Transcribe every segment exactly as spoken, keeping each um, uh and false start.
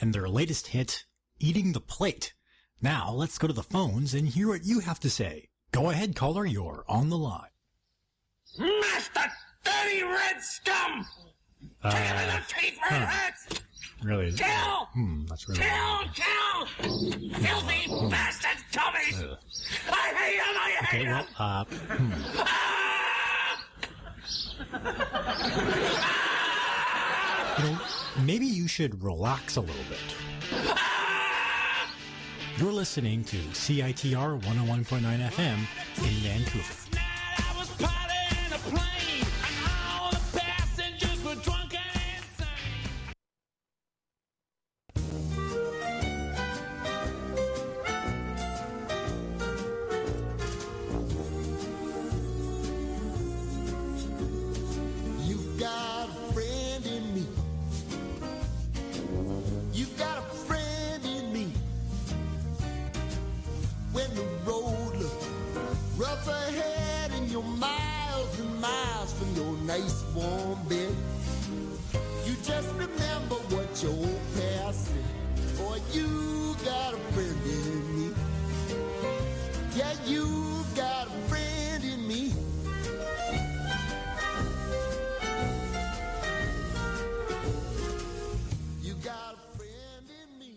and their latest hit, Eating the Plate. Now, let's go to the phones and hear what you have to say. Go ahead, caller, you're on the line. Master dirty red scum! Uh, Take him in the teeth for huh. hurts! Really? Kill! Hmm, that's really... Kill! Kill! Filthy Hmm. bastard Tommies! Ugh. I hate him! I hate Okay, him! well, uh, hmm. Ah! You know, maybe you should relax a little bit. You're listening to C I T R one oh one point nine F M in Vancouver. I was piloting a plane, and all the passengers were drunk and insane. You've got a friend in me. You've got a friend in me. When the road looks rough ahead and you're miles and miles from your nice warm bed, you just remember what your old past said. Boy, you got a friend in me. Yeah, you got a friend in me. You got a friend in me.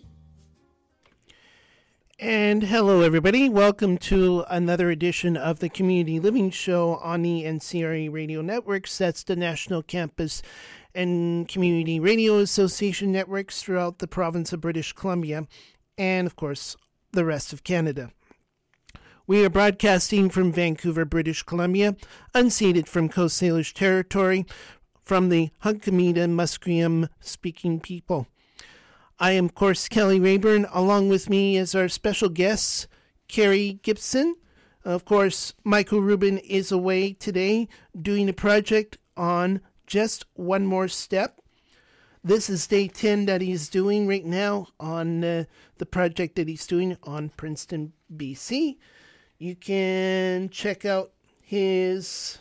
And hello, everybody. Welcome to another edition of the Community Living Show on the N C R A Radio Networks. That's the National Campus and Community Radio Association networks throughout the province of British Columbia and, of course, the rest of Canada. We are broadcasting from Vancouver, British Columbia, unceded from Coast Salish territory, from the Hunkaminda Musqueam speaking people. I am, of course, Kelly Rayburn. Along with me is our special guests, Carrie Gibson. Of course, Michael Rubin is away today doing a project on Just One More Step. This is day ten that he's doing right now on uh, the project that he's doing on Princeton, B C. You can check out his,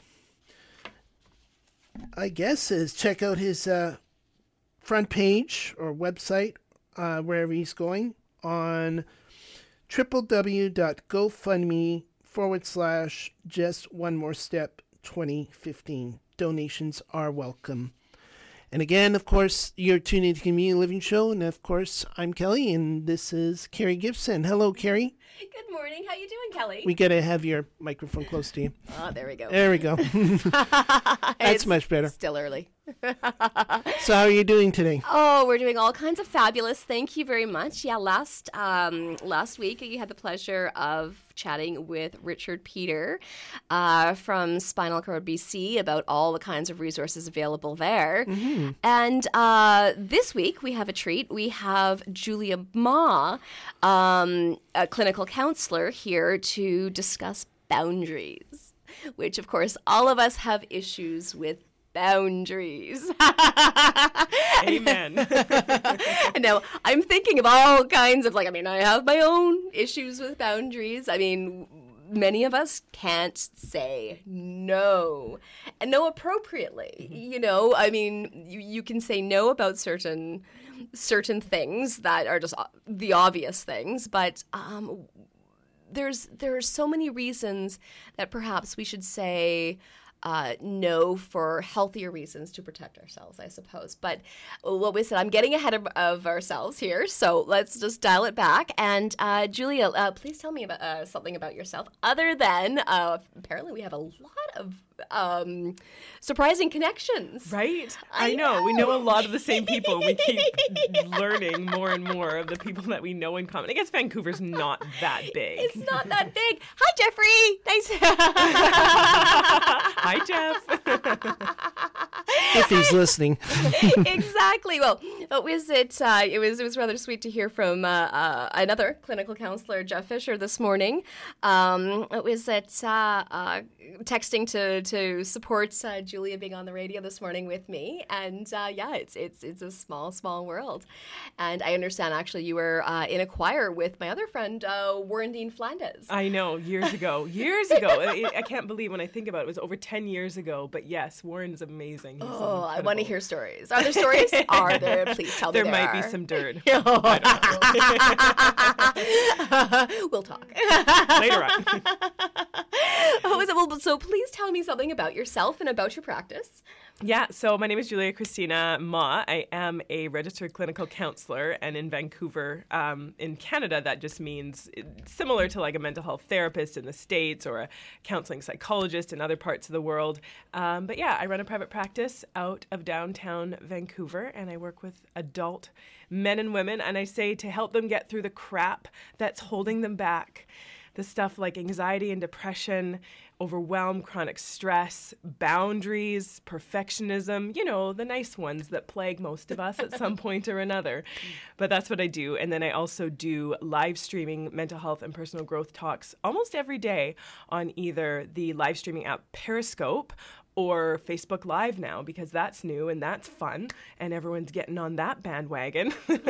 I guess, is check out his uh, front page or website, uh, wherever he's going, on www.gofundme forward slash just one more step 2015. Donations are welcome. And again, of course, you're tuned into the Community Living Show, and of course, I'm Kelly, and this is Carrie Gibson. Hello, Carrie. Good morning. How you doing, Kelly? We gotta have your microphone close to you. Oh, there we go. There we go. That's It's much better. Still early. So how are you doing today? Oh, we're doing all kinds of fabulous. Thank you very much. Yeah, last um, last week you had the pleasure of chatting with Richard Peter uh, from Spinal Cord B C about all the kinds of resources available there. Mm-hmm. And uh, this week we have a treat. We have Julia Ma, um, a clinical counselor, here to discuss boundaries, which of course all of us have issues with. Boundaries. Amen. Now, I'm thinking of all kinds of, like, I mean, I have my own issues with boundaries. I mean, many of us can't say no, and no appropriately. Mm-hmm. You know, I mean, you, you can say no about certain certain things that are just the obvious things, but um, there's there are so many reasons that perhaps we should say Uh, no for healthier reasons to protect ourselves, I suppose. But what we said, I'm getting ahead of, of ourselves here, so let's just dial it back. And uh, Julia, uh, please tell me about uh, something about yourself, other than uh, apparently we have a lot of um, surprising connections. Right? I, I know. know. We know a lot of the same people. We keep learning more and more of the people that we know in common. I guess Vancouver's not that big. It's not that big. Hi, Jeffrey. Nice. Hi, Jeff. If he's listening. Exactly. Well, it was it. Uh, it was it was rather sweet to hear from uh, uh, another clinical counselor, Jeff Fisher, this morning. Um, it was at uh, uh, texting to to support uh, Julia being on the radio this morning with me, and uh, yeah, it's it's it's a small small world. And I understand actually you were uh, in a choir with my other friend, uh, Warren Dean Flandes. I know, years ago, years ago. I, I can't believe when I think about it, it was over ten years ago. But yes, Warren's amazing. some Oh, I want to incredible- hear stories. Are there stories? Are there? Please tell me There there might be are. some dirt. We'll talk. Later on. Oh, is it? Well, so please tell me something about yourself and about your practice. Yeah, so my name is Julia Christina Ma. I am a registered clinical counselor, and in Vancouver, um, in Canada, that just means similar to like a mental health therapist in the States or a counseling psychologist in other parts of the world. Um, but yeah, I run a private practice out of downtown Vancouver, and I work with adult men and women, and I say to help them get through the crap that's holding them back. The stuff like anxiety and depression, overwhelm, chronic stress, boundaries, perfectionism, you know, the nice ones that plague most of us at some point or another. But that's what I do. And then I also do live streaming mental health and personal growth talks almost every day on either the live streaming app Periscope or Facebook Live now, because that's new and that's fun and everyone's getting on that bandwagon.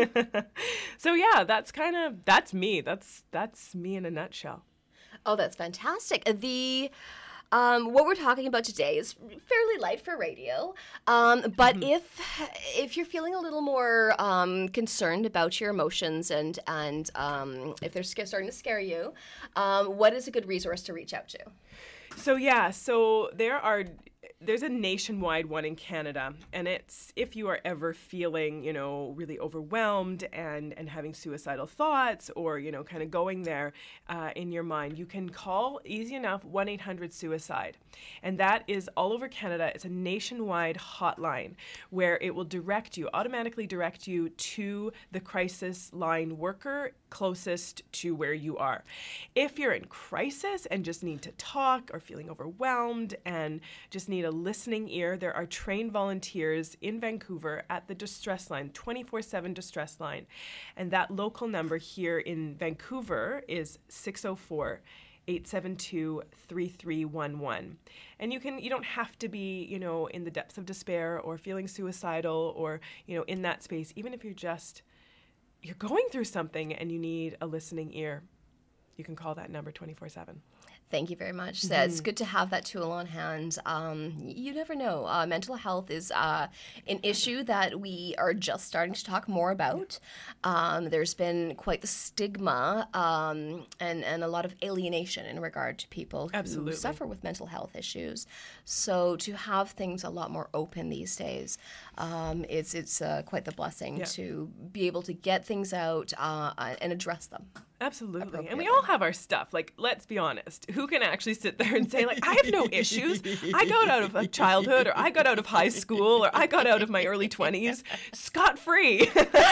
So yeah, that's kind of, that's me. That's that's me in a nutshell. Oh, that's fantastic. The um, what we're talking about today is fairly light for radio, um, but if if you're feeling a little more um, concerned about your emotions and and um, if they're sca- starting to scare you, um, what is a good resource to reach out to? So yeah, so there are there's a nationwide one in Canada, and it's if you are ever feeling, you know, really overwhelmed and and having suicidal thoughts, or you know, kind of going there uh, in your mind, you can call easy enough one eight hundred suicide, and that is all over Canada. It's a nationwide hotline where it will direct you, automatically direct you to the crisis line worker closest to where you are. If you're in crisis and just need to talk or feeling overwhelmed and just need a listening ear, there are trained volunteers in Vancouver at the distress line, twenty-four seven distress line. And that local number here in Vancouver is six oh four, eight seven two, three three one one. And you can you don't have to be, you know, in the depths of despair or feeling suicidal or, you know, in that space, even if you're just you're going through something and you need a listening ear, you can call that number twenty-four seven. Thank you very much. So it's good to have that tool on hand. Um, you never know. Uh, mental health is uh, an issue that we are just starting to talk more about. Um, there's been quite the stigma um, and, and a lot of alienation in regard to people who Absolutely. suffer with mental health issues. So to have things a lot more open these days, um, it's it's uh, quite the blessing Yeah. to be able to get things out uh, and address them. Absolutely. And we all have our stuff. Like, let's be honest. Who can actually sit there and say, like, I have no issues. I got out of a childhood, or I got out of high school, or I got out of my early twenties scot-free.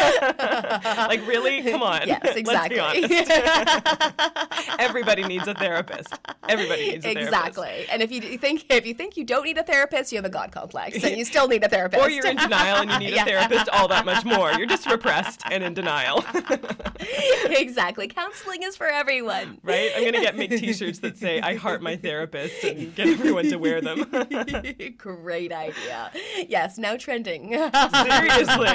Like, really? Come on. Yes, exactly. Let's be honest. Everybody needs a therapist. Everybody needs a Exactly. therapist. And if you think if you think you don't need a therapist, you have a God complex, and you still need a therapist. Or you're in denial and you need Yeah. a therapist all that much more. You're just repressed and in denial. Exactly. Counseling is for everyone. Right? I'm going to get make t-shirts that say, I heart my therapist, and get everyone to wear them. Great idea. Yes, now trending. Seriously.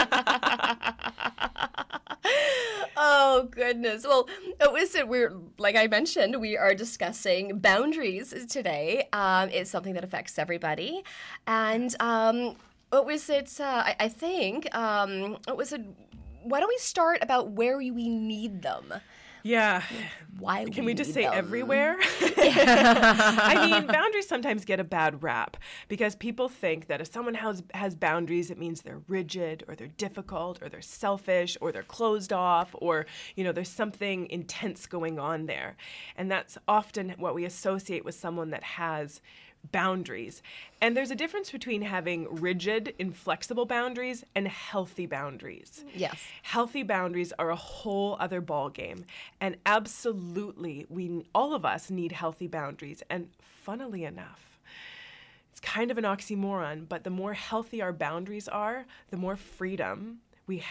Oh goodness. Well, it was we're like I mentioned, we are discussing boundaries today. Um, it's something that affects everybody, and um, what was it? Uh, I, I think um, what was it? Why don't we start about where we need them? Yeah. Why Can we just need say them? everywhere? I mean, boundaries sometimes get a bad rap because people think that if someone has has boundaries, it means they're rigid or they're difficult or they're selfish or they're closed off or, you know, there's something intense going on there. And that's often what we associate with someone that has boundaries. And there's a difference between having rigid, inflexible boundaries and healthy boundaries. Yes. Healthy boundaries are a whole other ball game. And absolutely, we all of us need healthy boundaries. And funnily enough, it's kind of an oxymoron, but the more healthy our boundaries are, the more freedom we have.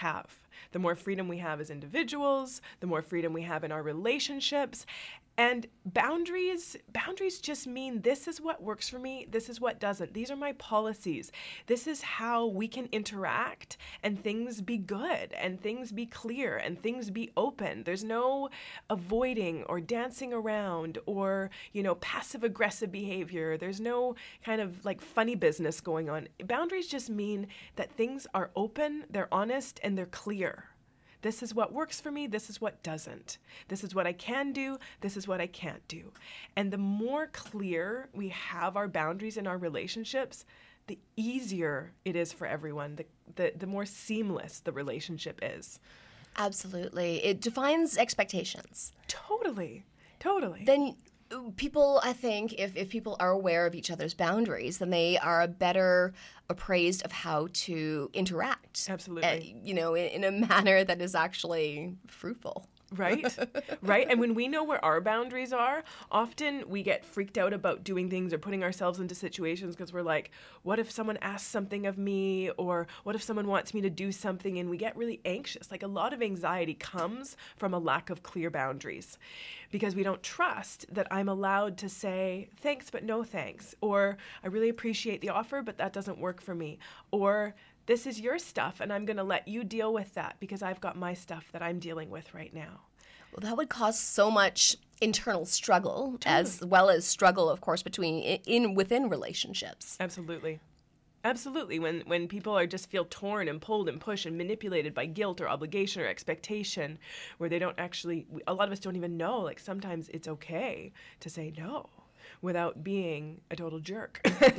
The more freedom we have as individuals, the more freedom we have in our relationships. And boundaries, boundaries just mean this is what works for me, this is what doesn't. These are my policies. This is how we can interact and things be good and things be clear and things be open. There's no avoiding or dancing around or, you know, passive aggressive behavior. There's no kind of like funny business going on. Boundaries just mean that things are open, they're honest, and they're clear. This is what works for me. This is what doesn't. This is what I can do. This is what I can't do. And the more clear we have our boundaries in our relationships, the easier it is for everyone, the, the, the more seamless the relationship is. Absolutely. It defines expectations. Totally. Totally. Then people, I think, if, if people are aware of each other's boundaries, then they are better appraised of how to interact. Absolutely. Uh, you know, in, in a manner that is actually fruitful. Right? Right? And when we know where our boundaries are, often we get freaked out about doing things or putting ourselves into situations because we're like, what if someone asks something of me? Or what if someone wants me to do something? And we get really anxious. Like a lot of anxiety comes from a lack of clear boundaries because we don't trust that I'm allowed to say thanks, but no thanks. Or I really appreciate the offer, but that doesn't work for me. Or this is your stuff, and I'm going to let you deal with that because I've got my stuff that I'm dealing with right now. Well, that would cause so much internal struggle, totally. As well as struggle, of course, between in within relationships. Absolutely. Absolutely. When when people are just feel torn and pulled and pushed and manipulated by guilt or obligation or expectation, where they don't actually, a lot of us don't even know, like sometimes it's okay to say no without being a total jerk.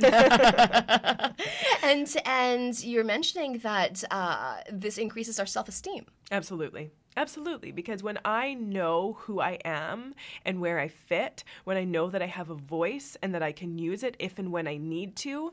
and and you're mentioning that uh, this increases our self-esteem. Absolutely. Absolutely. Because when I know who I am and where I fit, when I know that I have a voice and that I can use it if and when I need to,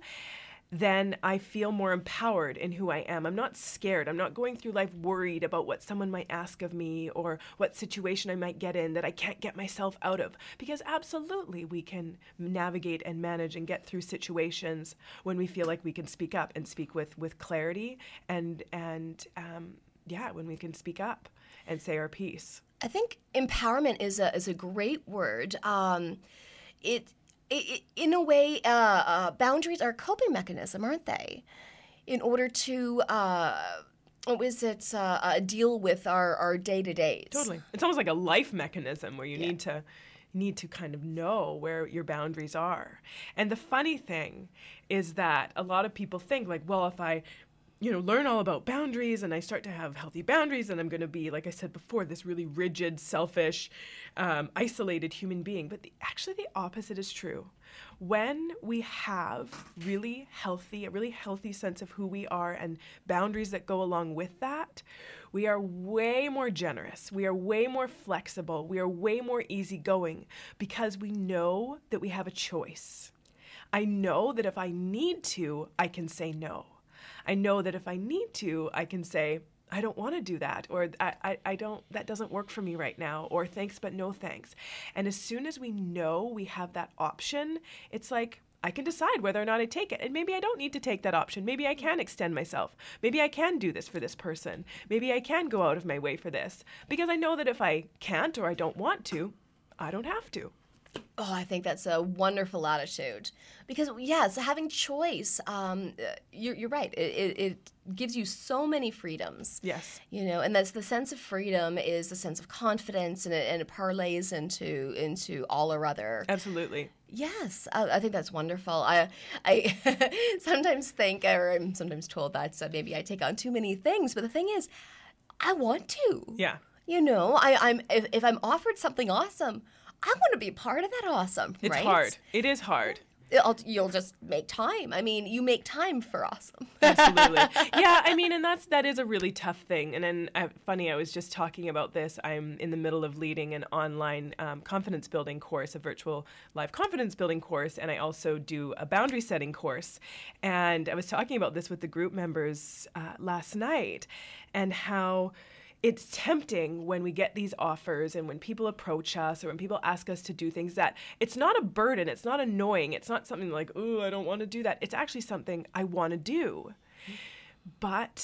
then I feel more empowered in who I am. I'm not scared. I'm not going through life worried about what someone might ask of me or what situation I might get in that I can't get myself out of. Because absolutely we can navigate and manage and get through situations when we feel like we can speak up and speak with, with clarity and, and um, yeah, when we can speak up and say our piece. I think empowerment is a, is a great word. Um, it In a way, uh, uh, boundaries are a coping mechanism, aren't they? In order to, uh, what is it, uh, uh, deal with our, our day-to-days. Totally. It's almost like a life mechanism where you yeah. need to need to kind of know where your boundaries are. And the funny thing is that a lot of people think, like, well, if I you know, learn all about boundaries and I start to have healthy boundaries and I'm going to be, like I said before, this really rigid, selfish, um, isolated human being. But the, actually the opposite is true. When we have really healthy, a really healthy sense of who we are and boundaries that go along with that, we are way more generous. We are way more flexible. We are way more easygoing because we know that we have a choice. I know that if I need to, I can say no. I know that if I need to, I can say, I don't want to do that, or I, I, I don't, that doesn't work for me right now, or thanks, but no thanks. And as soon as we know we have that option, it's like, I can decide whether or not I take it. And maybe I don't need to take that option. Maybe I can extend myself. Maybe I can do this for this person. Maybe I can go out of my way for this. Because I know that if I can't or I don't want to, I don't have to. Oh, I think that's a wonderful attitude. Because, yes, having choice, um, you're, you're right. It, it, it gives you so many freedoms. Yes. You know, and that's the sense of freedom is the sense of confidence, and it, and it parlays into into all or other. Absolutely. Yes, I, I think that's wonderful. I I sometimes think, or I'm sometimes told that uh, maybe I take on too many things, but the thing is, I want to. Yeah. You know, I, I'm if, if I'm offered something awesome, I want to be part of that awesome, it's right? It's hard. It is hard. It'll, you'll just make time. I mean, you make time for awesome. Absolutely. Yeah, I mean, and that's that is a really tough thing. And then, uh, funny, I was just talking about this. I'm in the middle of leading an online um, confidence building course, a virtual live confidence building course, and I also do a boundary setting course. And I was talking about this with the group members uh, last night, and how it's tempting when we get these offers and when people approach us or when people ask us to do things that it's not a burden, it's not annoying, it's not something like, oh, I don't want to do that. It's actually something I want to do. But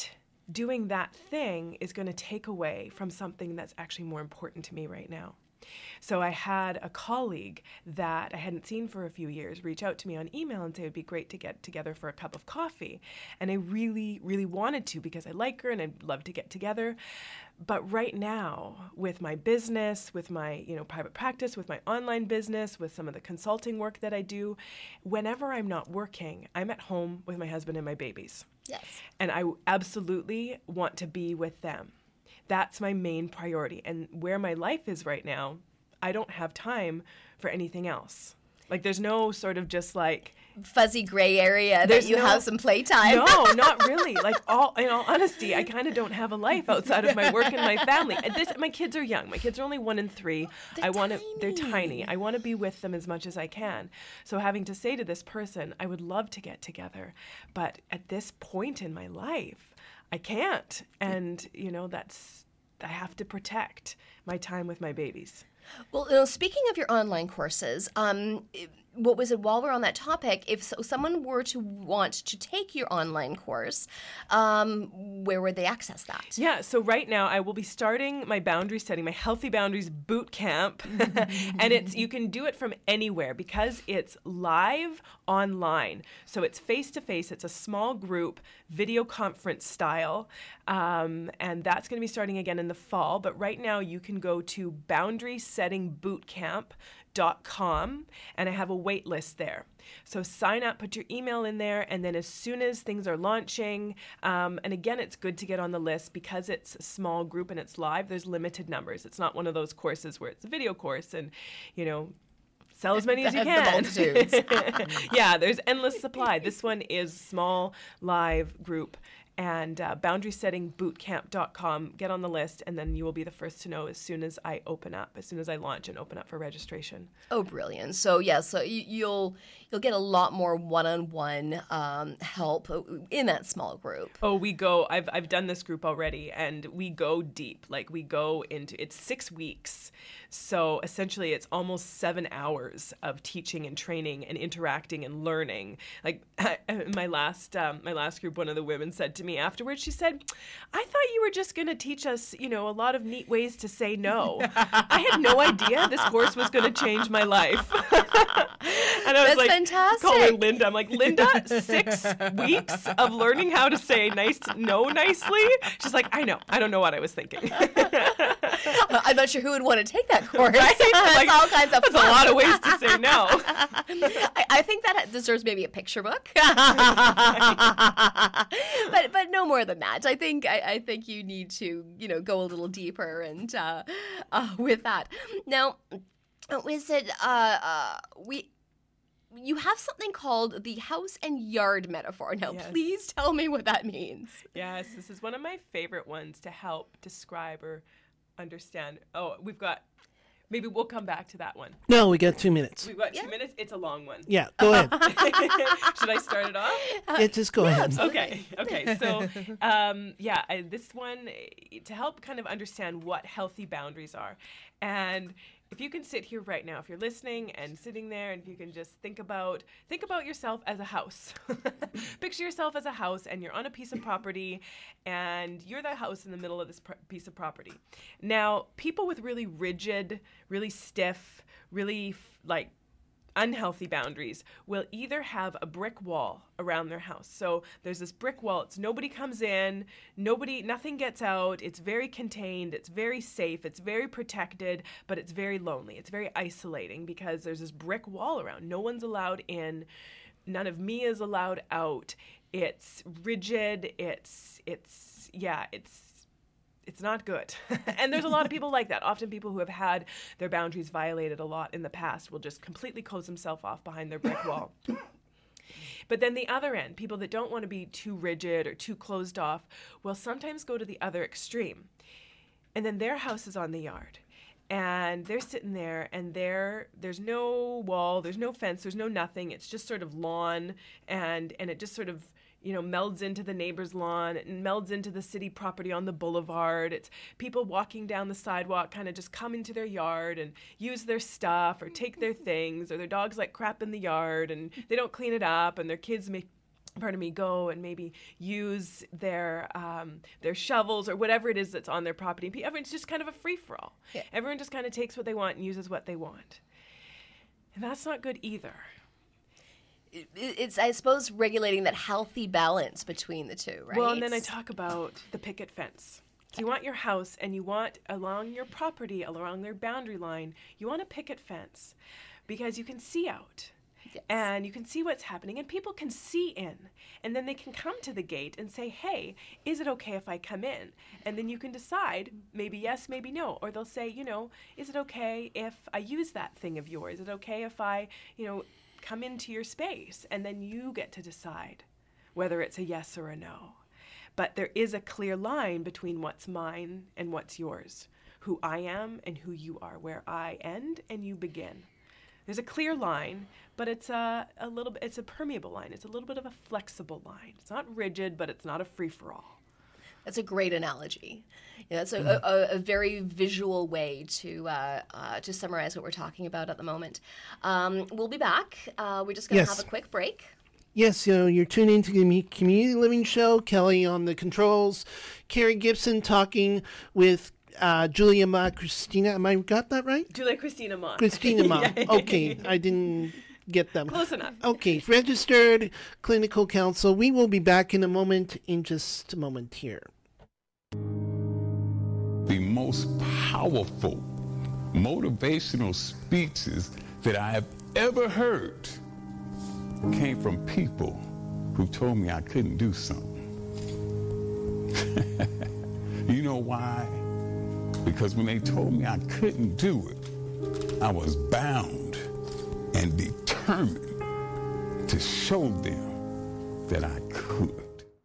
doing that thing is going to take away from something that's actually more important to me right now. So I had a colleague that I hadn't seen for a few years reach out to me on email and say it would be great to get together for a cup of coffee. And I really, really wanted to because I like her and I'd love to get together. But right now, with my business, with my, you know, private practice, with my online business, with some of the consulting work that I do, whenever I'm not working, I'm at home with my husband and my babies. Yes. And I absolutely want to be with them. That's my main priority. And where my life is right now, I don't have time for anything else. Like, there's no sort of just like fuzzy gray area that There's you no- have some playtime. No, not really. Like, all in all honesty, I kind of don't have a life outside of my work and my family. And this, my kids are young. My kids are only one and three. They're I want to. They're tiny. tiny. I want to be with them as much as I can. So having to say to this person, I would love to get together, but at this point in my life, I can't. And you know, that's I have to protect my time with my babies. Well, you know, speaking of your online courses, um, what was it, while we're on that topic, if so, someone were to want to take your online course, um, where would they access that? Yeah, so right now I will be starting my boundary setting, my Healthy Boundaries boot camp. And it's you can do it from anywhere because it's live online. So it's face-to-face. It's a small group, video conference style. Um, and that's going to be starting again in the fall. But right now you can go to boundary setting bootcamp dot com and I have a wait list there. So sign up, put your email in there, and then as soon as things are launching, um, and again, it's good to get on the list because it's a small group and it's live, there's limited numbers. It's not one of those courses where it's a video course and, you know, sell as many as you The can. multitudes. Yeah, there's endless supply. This one is small, live group. And uh, boundary setting bootcamp dot com. Get on the list, and then you will be the first to know as soon as I open up, as soon as I launch and open up for registration. Oh, brilliant. So, yeah, so you, you'll you'll get a lot more one-on-one um, help in that small group. Oh, we go, I've I've done this group already, and we go deep. Like, we go into, it's six weeks. So, essentially, it's almost seven hours of teaching and training and interacting and learning. Like, my last um, my last group, one of the women said to me afterwards, she said, I thought you were just going to teach us, you know, a lot of neat ways to say no. I had no idea this course was going to change my life. And I was That's like, fantastic. calling Linda. I'm like, Linda, six weeks of learning how to say nice no nicely? She's like, I know. I don't know what I was thinking. I'm not sure who would want to take that course. Right? That's Like, all kinds of That's fun. a lot of ways to say no. I, I think that deserves maybe a picture book, but but no more than that. I think I, I think you need to you know go a little deeper and uh, uh, with that. Now, is it uh, uh, we? You have something called the house and yard metaphor. Now, Yes. please tell me what that means. Yes, this is one of my favorite ones to help describe or understand. Oh, we've got, maybe we'll come back to that one. No, we got two minutes. We've got two Yeah. minutes. It's a long one. Yeah, go ahead. Should I start it off? Yeah, just go ahead. Okay. Okay. So, um, yeah, I, this one eh, to help kind of understand what healthy boundaries are, and if you can sit here right now, if you're listening and sitting there, and if you can just think about think about yourself as a house. Picture yourself as a house, and you're on a piece of property, and you're the house in the middle of this pr- piece of property. Now, people with really rigid, really stiff, really f- like unhealthy boundaries will either have a brick wall around their house. So there's this brick wall. It's nobody comes in, nobody, nothing gets out. It's very contained. It's very safe. It's very protected, but it's very lonely. It's very isolating because there's this brick wall around. No one's allowed in. None of me is allowed out. It's rigid. It's, it's, yeah, it's, It's not good. And there's a lot of people like that. Often people who have had their boundaries violated a lot in the past will just completely close themselves off behind their brick wall. But then the other end, people that don't want to be too rigid or too closed off, will sometimes go to the other extreme. And then their house is on the yard. And they're sitting there, and there, there's no wall, there's no fence, there's no nothing. It's just sort of lawn, and and it just sort of, you know, melds into the neighbor's lawn and melds into the city property on the boulevard. It's people walking down the sidewalk, kind of just come into their yard and use their stuff or take their things, or their dogs like crap in the yard and they don't clean it up, and their kids may pardon me, go and maybe use their um, their shovels or whatever it is that's on their property. Everyone's just kind of a free-for-all. Yeah. Everyone just kind of takes what they want and uses what they want. And that's not good either. It- It's, I suppose, regulating that healthy balance between the two, right? Well, and then I talk about the picket fence. So you want your house and you want along your property, along their boundary line, you want a picket fence because you can see out. Yes. And you can see what's happening, and people can see in. And then they can come to the gate and say, hey, is it okay if I come in? And then you can decide, maybe yes, maybe no. Or they'll say, you know, is it okay if I use that thing of yours? Is it okay if I, you know, come into your space? And then you get to decide whether it's a yes or a no. But there is a clear line between what's mine and what's yours, who I am and who you are, where I end and you begin. There's a clear line, but it's a, a little bit, it's a permeable line. It's a little bit of a flexible line. It's not rigid, but it's not a free-for-all. That's a great analogy. Yeah, that's a, a, a very visual way to uh, uh, to summarize what we're talking about at the moment. Um, we'll be back. Uh, we're just going to Yes. have a quick break. Yes, so you're tuning into the Me- Community Living Show. Kelly on the controls. Carrie Gibson talking with uh, Julia Ma Christina. Am I got that right? Julia Christina Mock. Christina Ma. Yeah. Okay, I didn't get them. Close enough. Okay, registered clinical counsel. We will be back in a moment, in just a moment here. The most powerful motivational speeches that I have ever heard came from people who told me I couldn't do something. You know why? Because when they told me I couldn't do it, I was bound and determined to show them that I could.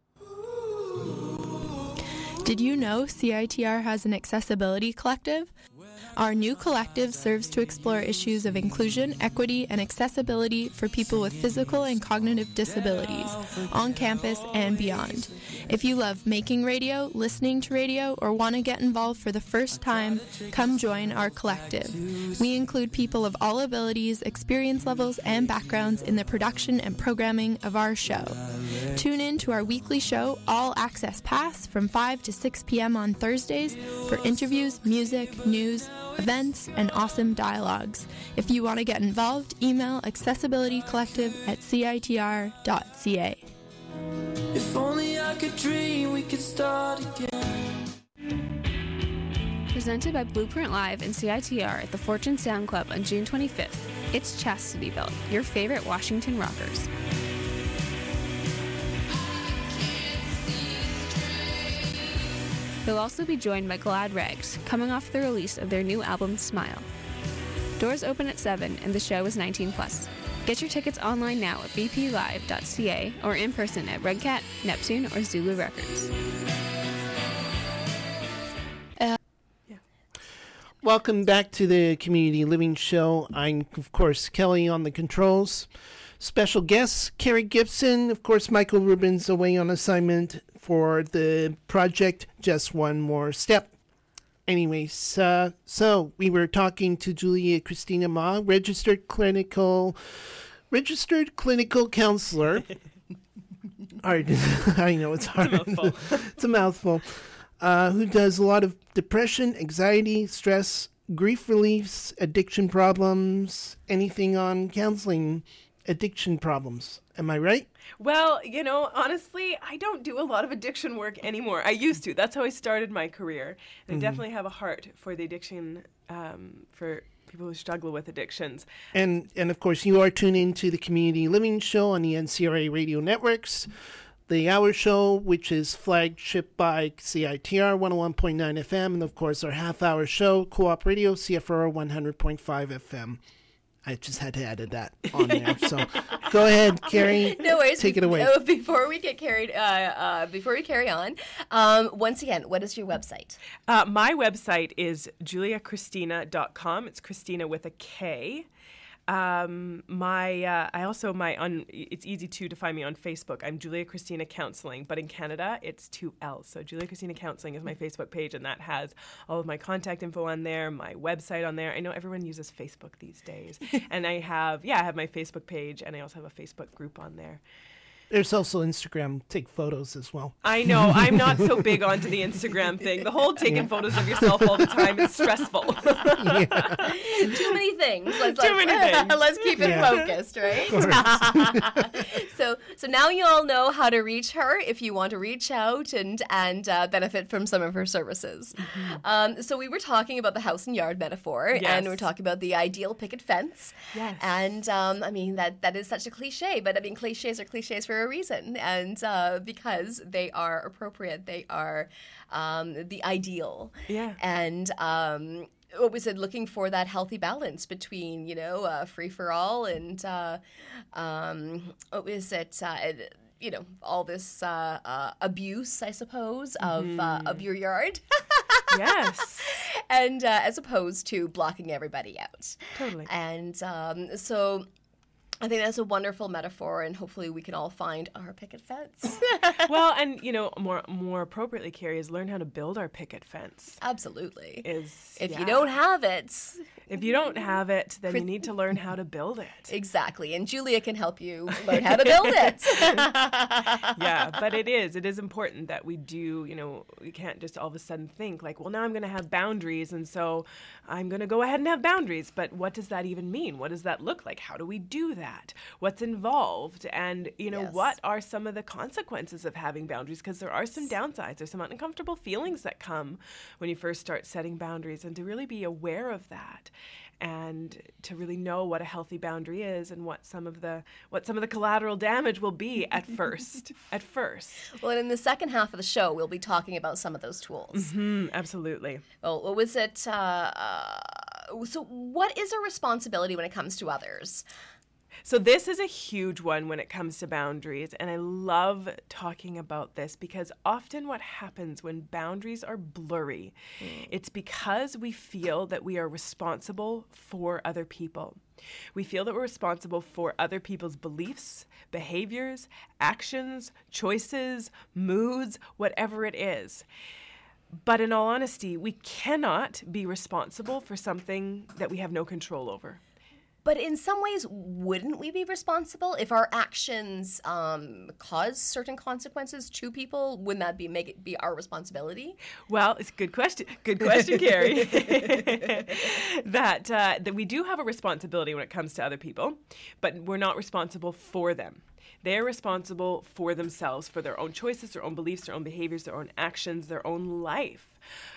Did you know C I T R has an accessibility collective? Our new collective serves to explore issues of inclusion, equity, and accessibility for people with physical and cognitive disabilities on campus and beyond. If you love making radio, listening to radio, or want to get involved for the first time, come join our collective. We include people of all abilities, experience levels, and backgrounds in the production and programming of our show. Tune in to our weekly show, All Access Pass, from five to six p.m. on Thursdays for interviews, music, news, events, and awesome dialogues. If you want to get involved, email accessibilitycollective at c i t r dot c a. If only I could dream we could start again. Presented by Blueprint Live and C I T R at the Fortune Sound Club on June twenty-fifth, it's Chastity Belt, your favorite Washington rockers. They'll also be joined by Glad Rags, coming off the release of their new album, Smile. Doors open at seven, and the show is nineteen plus. Get your tickets online now at b p live dot c a or in person at Red Cat, Neptune, or Zulu Records. Uh, Welcome back to the Community Living Show. I'm, of course, Kelly on the controls. Special guests, Carrie Gibson. Of course, Michael Rubin's away on assignment for the project Just One More Step. Anyways, uh, so we were talking to Julia Christina Ma, registered clinical, registered clinical counselor. Hard. I know it's hard. It's a mouthful. It's a mouthful. Uh, who does a lot of depression, anxiety, stress, grief reliefs, addiction problems, anything on counseling addiction problems. Am I right? Well, you know, honestly, I don't do a lot of addiction work anymore. I used to. That's how I started my career. And Mm-hmm. I definitely have a heart for the addiction, um, for people who struggle with addictions. And and of course, you are tuned into the Community Living Show on the N C R A radio networks. The Hour Show, which is flagship by C I T R one oh one point nine F M, and of course our half-hour show, Co-op Radio, C F R O one hundred point five F M. I just had to add that on there. So go ahead, Carrie. No worries. Take it away. Uh, Before we get carried, uh, uh, before we carry on, um, once again, what is your website? Uh, my website is julia christina dot com. It's Christina with a K. Um, my uh, I also my on it's easy too to find me on Facebook. I'm Julia Christina Counseling, but in Canada it's two L's. So Julia Christina Counseling is my Facebook page, and that has all of my contact info on there, my website on there. I know everyone uses Facebook these days, and I have yeah I have my Facebook page, and I also have a Facebook group on there. There's also Instagram, take photos as well. I know. I'm not so big onto the Instagram thing. The whole taking yeah. photos of yourself all the time is stressful. yeah. Too many things. Let's, Too like, many things. Let's keep it yeah. focused, right? so so now you all know how to reach her if you want to reach out and, and uh, benefit from some of her services. Mm-hmm. Um, so we were talking about the house and yard metaphor, yes. and we're talking about the ideal picket fence. Yes. And um, I mean, that, that is such a cliche, but I mean, cliches are cliches for a reason, and uh, because they are appropriate, they are um, the ideal. Yeah. And um, what was it? Looking for that healthy balance between, you know, uh, free for all and uh, um, what was it? Uh, you know, all this uh, uh, abuse, I suppose, of mm-hmm. uh, of your yard. Yes. And uh, as opposed to blocking everybody out. Totally. And um, so I think that's a wonderful metaphor, and hopefully we can all find our picket fence. Well, and, you know, more more appropriately, Carrie, is learn how to build our picket fence. Absolutely. Is If yeah. you don't have it... If you don't have it, then you need to learn how to build it. Exactly. And Julia can help you learn how to build it. Yeah, but it is. It is important that we do, you know, we can't just all of a sudden think like, well, now I'm going to have boundaries, and so I'm going to go ahead and have boundaries. But what does that even mean? What does that look like? How do we do that? What's involved? And, you know, yes. what are some of the consequences of having boundaries? Because there are some downsides. There's some uncomfortable feelings that come when you first start setting boundaries, and to really be aware of that. And to really know what a healthy boundary is, and what some of the what some of the collateral damage will be at first. At first. Well, and in the second half of the show, we'll be talking about some of those tools. Mm-hmm, absolutely. Well, what was it? Uh, uh, so, what is our responsibility when it comes to others? So this is a huge one when it comes to boundaries, and I love talking about this because often what happens when boundaries are blurry, mm. it's because we feel that we are responsible for other people. We feel that we're responsible for other people's beliefs, behaviors, actions, choices, moods, whatever it is. But in all honesty, we cannot be responsible for something that we have no control over. But in some ways, wouldn't we be responsible if our actions um, cause certain consequences to people? Wouldn't that be make it be our responsibility? Well, it's a good question. Good question, Carrie. that uh, that we do have a responsibility when it comes to other people, but we're not responsible for them. They're responsible for themselves, for their own choices, their own beliefs, their own behaviors, their own actions, their own life.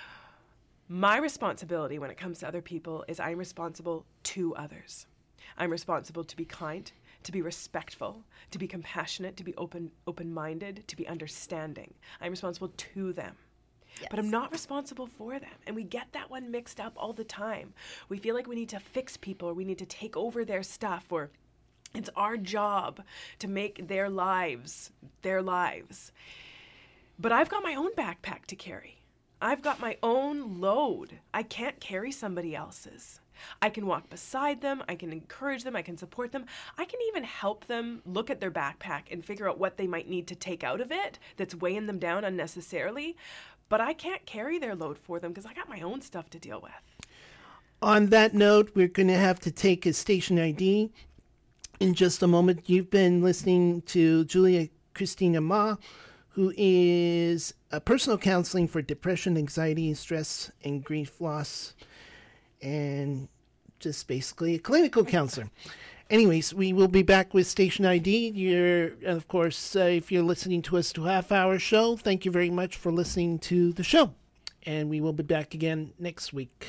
My responsibility when it comes to other people is I'm responsible to others. I'm responsible to be kind, to be respectful, to be compassionate, to be open, open-minded, to be understanding. I'm responsible to them. Yes. But I'm not responsible for them. And we get that one mixed up all the time. We feel like we need to fix people, or we need to take over their stuff, or it's our job to make their lives their lives. But I've got my own backpack to carry. I've got my own load. I can't carry somebody else's. I can walk beside them, I can encourage them, I can support them. I can even help them look at their backpack and figure out what they might need to take out of it that's weighing them down unnecessarily. But I can't carry their load for them because I got my own stuff to deal with. On that note, we're going to have to take a station I D in just a moment. You've been listening to Julia Christina Ma, who is a personal counseling for depression, anxiety, stress, and grief loss, and just basically a clinical counselor. Anyways, we will be back with Station I D. You're, of course, uh, if you're listening to us to a half-hour show, thank you very much for listening to the show. And we will be back again next week.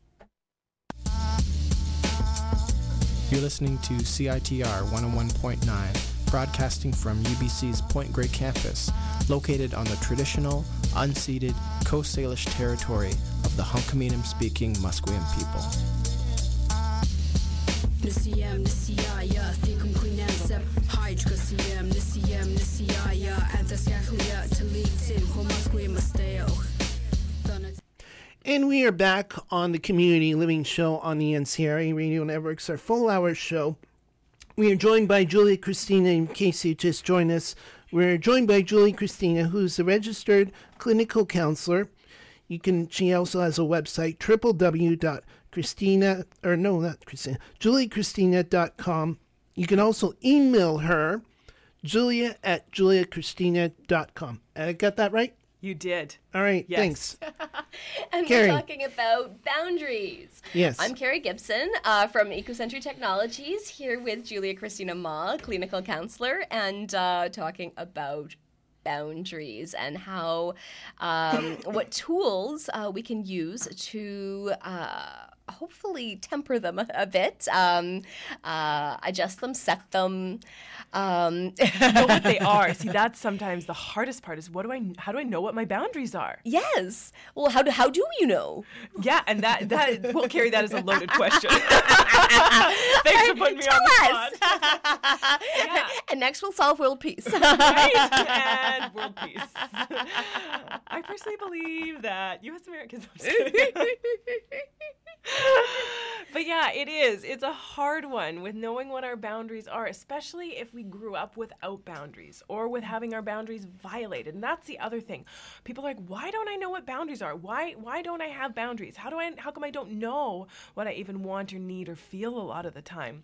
You're listening to C I T R one oh one point nine, broadcasting from U B C's Point Grey campus, located on the traditional, unceded Coast Salish territory of the Hunkaminam-speaking Musqueam people. And we are back on the Community Living Show on the N C R A Radio Networks, our full-hour show. We are joined by Julia Christina, in case you just joined us. We're joined by Julia Christina, who's a registered clinical counselor. You can. She also has a website, w w w dot christina, or no, not Christina, julie christina dot com. You can also email her, Julia at julia christina dot com. I got that right? You did. All right, Yes. thanks. And Carrie. we're talking about boundaries. Yes. I'm Carrie Gibson uh, from EcoCentry Technologies, here with Julia Christina Ma, clinical counselor, and uh, talking about boundaries and how, um, what tools uh, we can use to uh, hopefully temper them a, a bit, um, uh, adjust them, set them. Um, know what they are. See, that's sometimes the hardest part is what do I, how do I know what my boundaries are? Yes. Well, how do, how do you know? Yeah, and that, that we'll carry that as a loaded question. Thanks for putting me Tell on the us. spot. Yeah. And next we'll solve world peace. Right? And world peace. I personally believe that U S Americans But yeah, it is. It's a hard one with knowing what our boundaries are, especially if we grew up without boundaries or with having our boundaries violated. And that's the other thing. People are like, why don't I know what boundaries are? Why why don't I have boundaries? How do I how come I don't know what I even want or need or feel a lot of the time?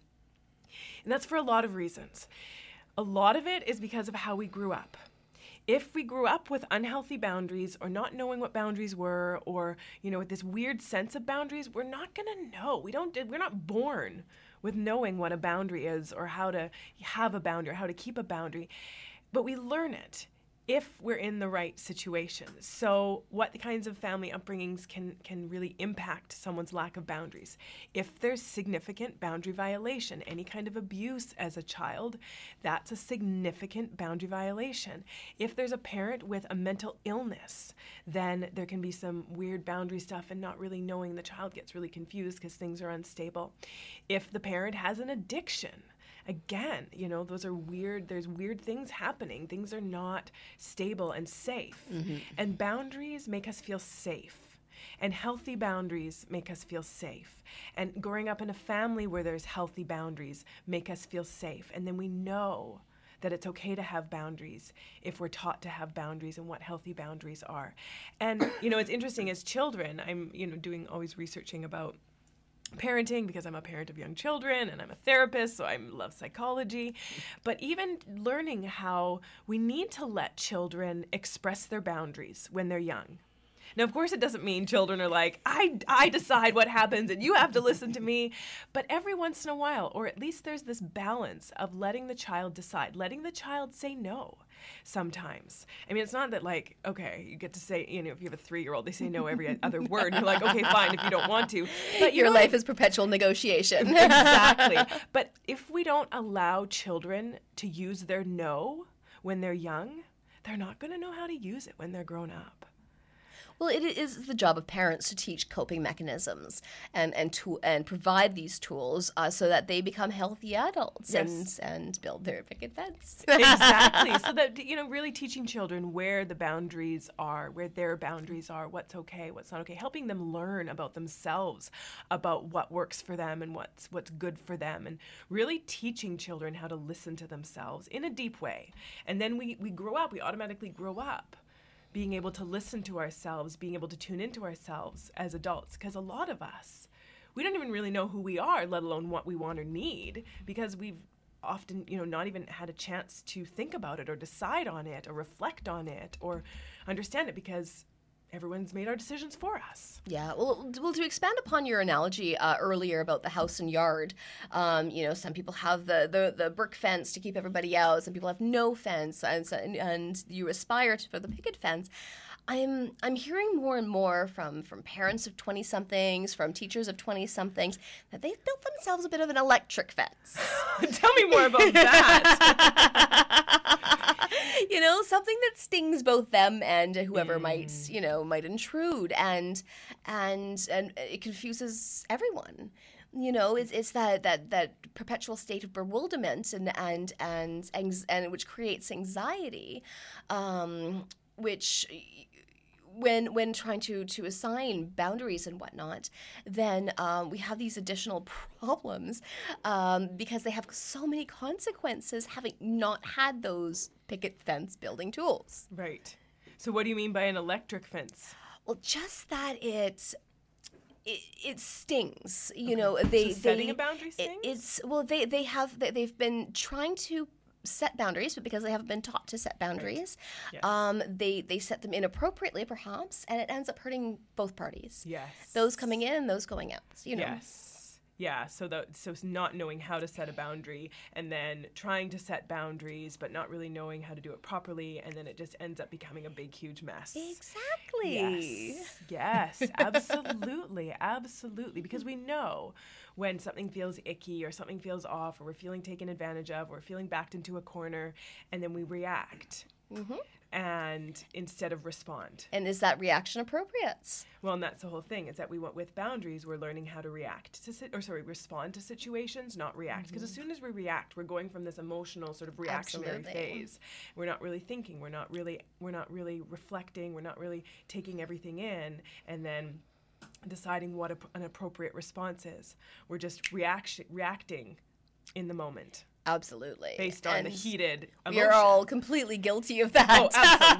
And that's for a lot of reasons. A lot of it is because of how we grew up. If we grew up with unhealthy boundaries or not knowing what boundaries were, or, you know, with this weird sense of boundaries, we're not going to know. We don't, we're not born with knowing what a boundary is or how to have a boundary or how to keep a boundary, but we learn it if we're in the right situations. So what kinds of family upbringings can, can really impact someone's lack of boundaries? If there's significant boundary violation, any kind of abuse as a child, that's a significant boundary violation. If there's a parent with a mental illness, then there can be some weird boundary stuff and not really knowing, the child gets really confused because things are unstable. If the parent has an addiction, again, you know, those are weird, there's weird things happening. Things are not stable and safe. Mm-hmm. And boundaries make us feel safe. And healthy boundaries make us feel safe. And growing up in a family where there's healthy boundaries make us feel safe. And then we know that it's okay to have boundaries if we're taught to have boundaries and what healthy boundaries are. And, you know, it's interesting as children, I'm, you know, doing always researching about parenting because I'm a parent of young children and I'm a therapist, so I love psychology. But even learning how we need to let children express their boundaries when they're young. Now, of course, it doesn't mean children are like, I, I decide what happens and you have to listen to me. But every once in a while, or at least there's this balance of letting the child decide, letting the child say no sometimes. I mean, it's not that like, okay, you get to say, you know, if you have a three-year-old, they say no every other word. And you're like, okay, fine, if you don't want to. But your know, life is perpetual negotiation. Exactly. But if we don't allow children to use their no when they're young, they're not going to know how to use it when they're grown up. Well, it is the job of parents to teach coping mechanisms and and to and provide these tools uh, so that they become healthy adults Yes. and and build their picket fence. Exactly. So that, you know, really teaching children where the boundaries are, where their boundaries are, what's okay, what's not okay, helping them learn about themselves, about what works for them and what's what's good for them, and really teaching children how to listen to themselves in a deep way. And then we, we grow up, we automatically grow up being able to listen to ourselves, being able to tune into ourselves as adults. Because a lot of us, we don't even really know who we are, let alone what we want or need, because we've often, you know, not even had a chance to think about it or decide on it or reflect on it or understand it, because everyone's made our decisions for us. Yeah, well, well to expand upon your analogy uh, earlier about the house and yard, um, you know, some people have the, the, the brick fence to keep everybody out, some people have no fence, and, and, and you aspire to, for the picket fence. I'm I'm hearing more and more from, from parents of twenty-somethings, from teachers of twenty-somethings, that they've built themselves a bit of an electric fence. Tell me more about that. You know, something that stings both them and whoever mm. might, you know, might intrude, and and and it confuses everyone. You know, it's it's that, that, that perpetual state of bewilderment and and and and, and which creates anxiety, um, which. When when trying to, to assign boundaries and whatnot, then um, we have these additional problems um, because they have so many consequences having not had those picket fence building tools. Right. So what do you mean by an electric fence? Well, just that it it, it stings. You Okay. know, they so setting they, a boundary stings? It, it's well, they they have they, they've been trying to set boundaries, but because they haven't been taught to set boundaries, Yes. um, they they set them inappropriately, perhaps, and it ends up hurting both parties. Yes. Those coming in, those going out. You know. Yes. Yeah. So the so it's not knowing how to set a boundary, and then trying to set boundaries, but not really knowing how to do it properly, and then it just ends up becoming a big, huge mess. Exactly. Yes. Yes. Absolutely. Absolutely. Because we know when something feels icky or something feels off, or we're feeling taken advantage of, or we're feeling backed into a corner, and then we react. Mm-hmm. And instead of respond. And is that reaction appropriate? Well, and that's the whole thing, is that we want, with boundaries, we're learning how to react to, si- or sorry, respond to situations, not react. Because Mm-hmm. as soon as we react, we're going from this emotional sort of reactionary Absolutely. phase. We're not really thinking. We're not really. We're not really reflecting. We're not really taking everything in, and then deciding what a, an appropriate response is. We're just reaction reacting in the moment. Absolutely. Based on And the heated emotion. we are all completely guilty of that. Oh,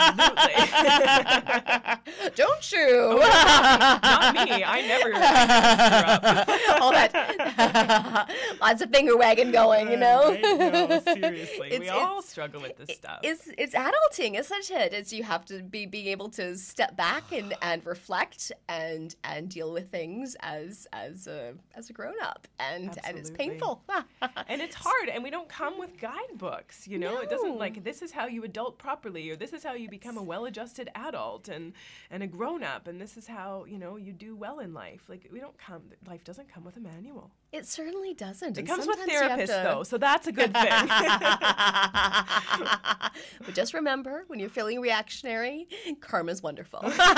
absolutely. Don't you? Oh, not, me. not me. I never. I all that. Lots of finger wagging going, you know? Right? No, seriously. It's- we all it's- struggle with this stuff. It's it's adulting, isn't it? It's you have to be being able to step back and, and reflect and and deal with things as as a as a grown up, and and it's Absolutely. painful. And it's hard, and we don't come with guidebooks, you know? It doesn't like, this is how you adult properly, or this is how you become a well-adjusted adult and, and a grown-up, and this is how, you know, you do well in life. Like, we don't come, life doesn't come with a manual. It certainly doesn't. It and comes with sometimes you have therapists, to- though, so that's a good thing. But just remember, when you're feeling reactionary, karma's wonderful.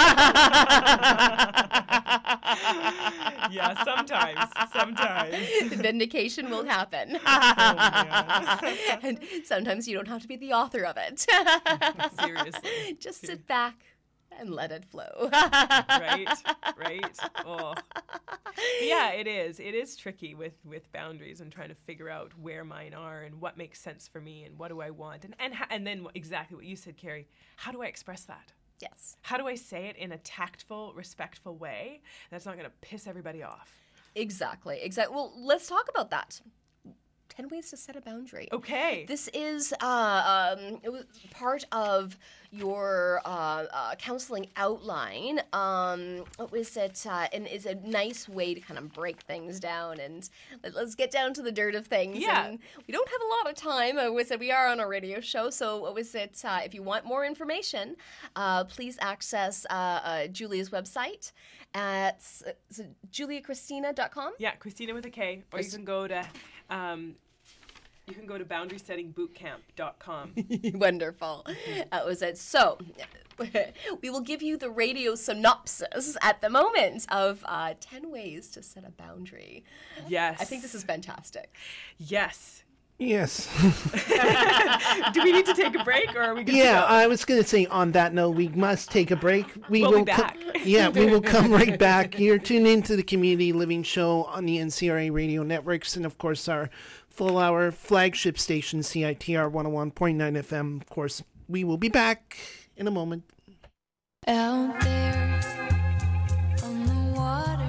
Yeah, sometimes, sometimes. Vindication will happen. Oh, And sometimes you don't have to be the author of it. Seriously. Just sit back and let it flow. Right, right. Oh. Yeah, it is. It is tricky with, with boundaries and trying to figure out where mine are and what makes sense for me and what do I want. And and, ha- and then exactly what you said, Carrie, how do I express that? Yes. How do I say it in a tactful, respectful way that's not going to piss everybody off? Exactly. Exactly. Well, let's talk about that. ten ways to set a boundary. Okay. This is uh, um, it was part of your uh, uh, counseling outline. Um, what was it? Uh, and it's a nice way to kind of break things down and let, let's get down to the dirt of things. Yeah. And we don't have a lot of time. Uh, we said we are on a radio show, so what was it? Uh, if you want more information, uh, please access uh, uh, Julia's website at uh, julia christina dot com. Yeah, Christina with a K. Or you can go to um, you can go to boundary setting bootcamp dot com. Wonderful. That was it. So, we will give you the radio synopsis at the moment of uh, ten ways to set a boundary. Yes. I think this is fantastic. Yes. Yes. Do we need to take a break, or are we good to Yeah, go? I was going to say on that note, we must take a break. We We'll be will co- back. yeah, we will come right back. You're tuned into the Community Living Show on the N C R A radio networks, and of course our full hour flagship station, C I T R one oh one point nine F M. Of course, we will be back in a moment. Out there on the water,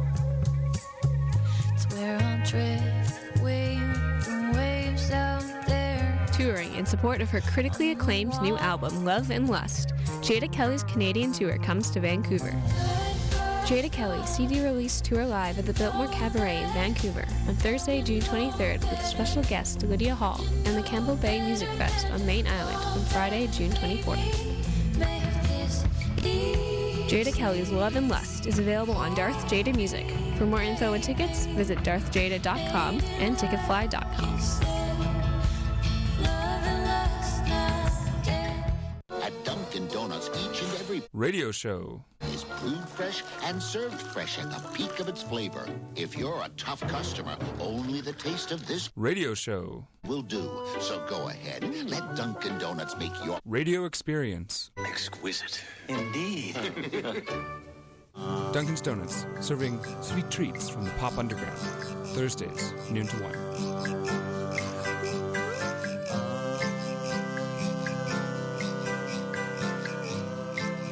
it's where I'll drift waves and waves out there. Touring in support of her critically acclaimed new album, Love and Lust, Jada Kelly's Canadian tour comes to Vancouver. Jada Kelly C D release tour live at the Biltmore Cabaret in Vancouver on Thursday, June twenty-third with special guest Lydia Hall and the Campbell Bay Music Fest on Main Island on Friday, June twenty-fourth. Jada Kelly's Love and Lust is available on Darth Jada Music. For more info and tickets, visit darth jada dot com and ticketfly dot com. At Dunkin' Donuts, each and every Radio show. is brewed fresh and served fresh at the peak of its flavor. If you're a tough customer, only the taste of this Radio show. will do. So go ahead, let Dunkin' Donuts make your Radio experience. exquisite. Indeed. Dunkin's Donuts, serving sweet treats from the pop underground. Thursdays, noon to one.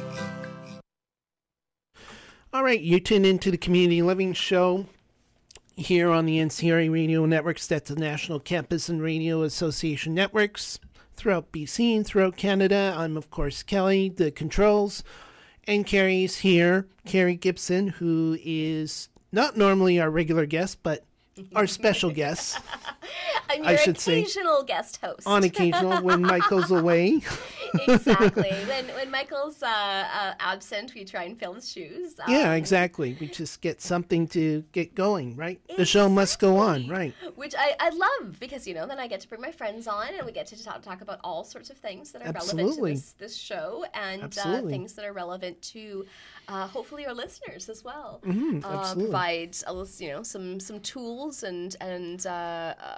All right, you tune into the Community Living Show. here on the N C R A Radio Networks, that's the National Campus and Radio Association networks throughout B C and throughout Canada. I'm, of course, Kelly, the controls, and Carrie's here. Carrie Gibson, who is not normally our regular guest, but our special guest. I'm your I should say, occasional guest host. on occasional when Michael's away. Exactly. When when Michael's uh, uh, absent, we try and fill his shoes. Um, Yeah, exactly. We just get something to get going, right? The show must go on, right? Which I, I love because, you know, then I get to bring my friends on and we get to talk, talk about all sorts of things that are relevant Absolutely. to this, this show and uh, Absolutely. things that are relevant to uh, hopefully our listeners as well. Mhm, uh, absolutely. provide, a lis- you know, some, some tools and, and uh, uh,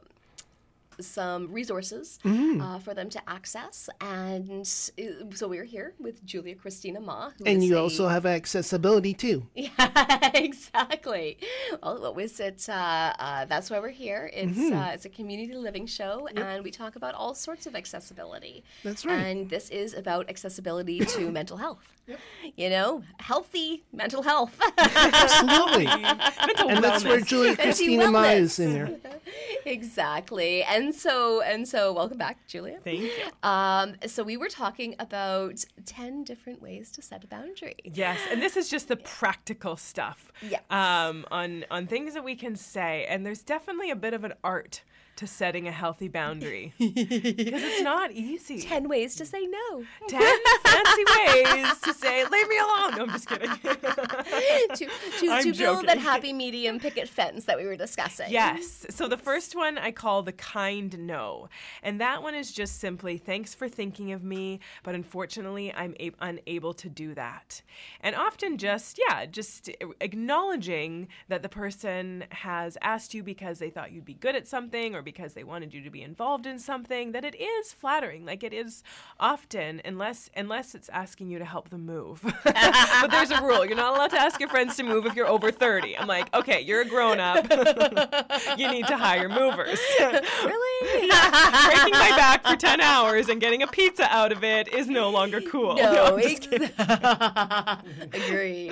some resources Mhm. uh, for them to access. And uh, so we're here with Julia Christina Ma. Who And is you a- also have accessibility, too. Yeah, exactly. Well, what was it? Uh, uh, that's why we're here. It's Mhm. uh, it's a community living show, and we talk about all sorts of accessibility. That's right. And this is about accessibility to mental health. You know, healthy mental health. Absolutely. And that's where Julia Mental Christina Ma wellness. is in there. Exactly. And so and so welcome back, Julia. Thank you. Um, so we were talking about ten different ways to set a boundary. Yes, and this is just the practical stuff. Yes. Um, on on things that we can say, and there's definitely a bit of an art to setting a healthy boundary because it's not easy. Ten ways to say no. Ten fancy ways to say leave me alone. No, I'm just kidding. to to, I'm to build joking. that happy medium picket fence that we were discussing. Yes. So the first one I call the kind no. And that one is just simply, thanks for thinking of me, but unfortunately I'm a- unable to do that. And often just, yeah, just acknowledging that the person has asked you because they thought you'd be good at something or because they wanted you to be involved in something, that it is flattering. Like it is often, unless unless it's asking you to help them move. But there's a rule. You're not allowed to ask your friends to move if you're over thirty. I'm like, okay, you're a grown up. You need to hire movers. Really? Yeah. Breaking my back for ten hours and getting a pizza out of it is no longer cool. No, I'm just kidding. Agreed.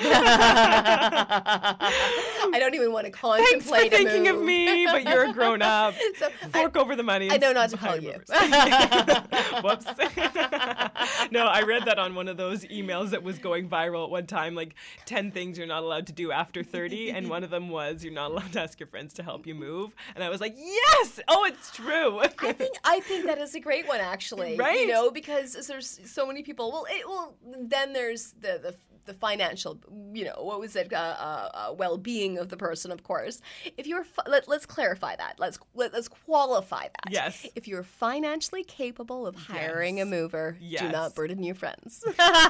I don't even want to contemplate Thanks for a thinking of move. me, but you're a grown up. So Fork over the money. I and know not to hire call you. movers. Whoops. No, I read that on one of those emails that was going viral at one time, like ten things you're not allowed to do after thirty, and one of them was you're not allowed to ask your friends to help you move. And I was like, yes! Oh, it's true. I think I think that is a great one, actually. Right? You know, because there's so many people. Well, it, well, then there's the the. the financial, you know, what was it, uh, uh, uh, well-being of the person, of course. If you're, fi- let, let's clarify that. Let's let, let's qualify that. Yes. If you're financially capable of hiring a mover, do Yes. not burden your friends.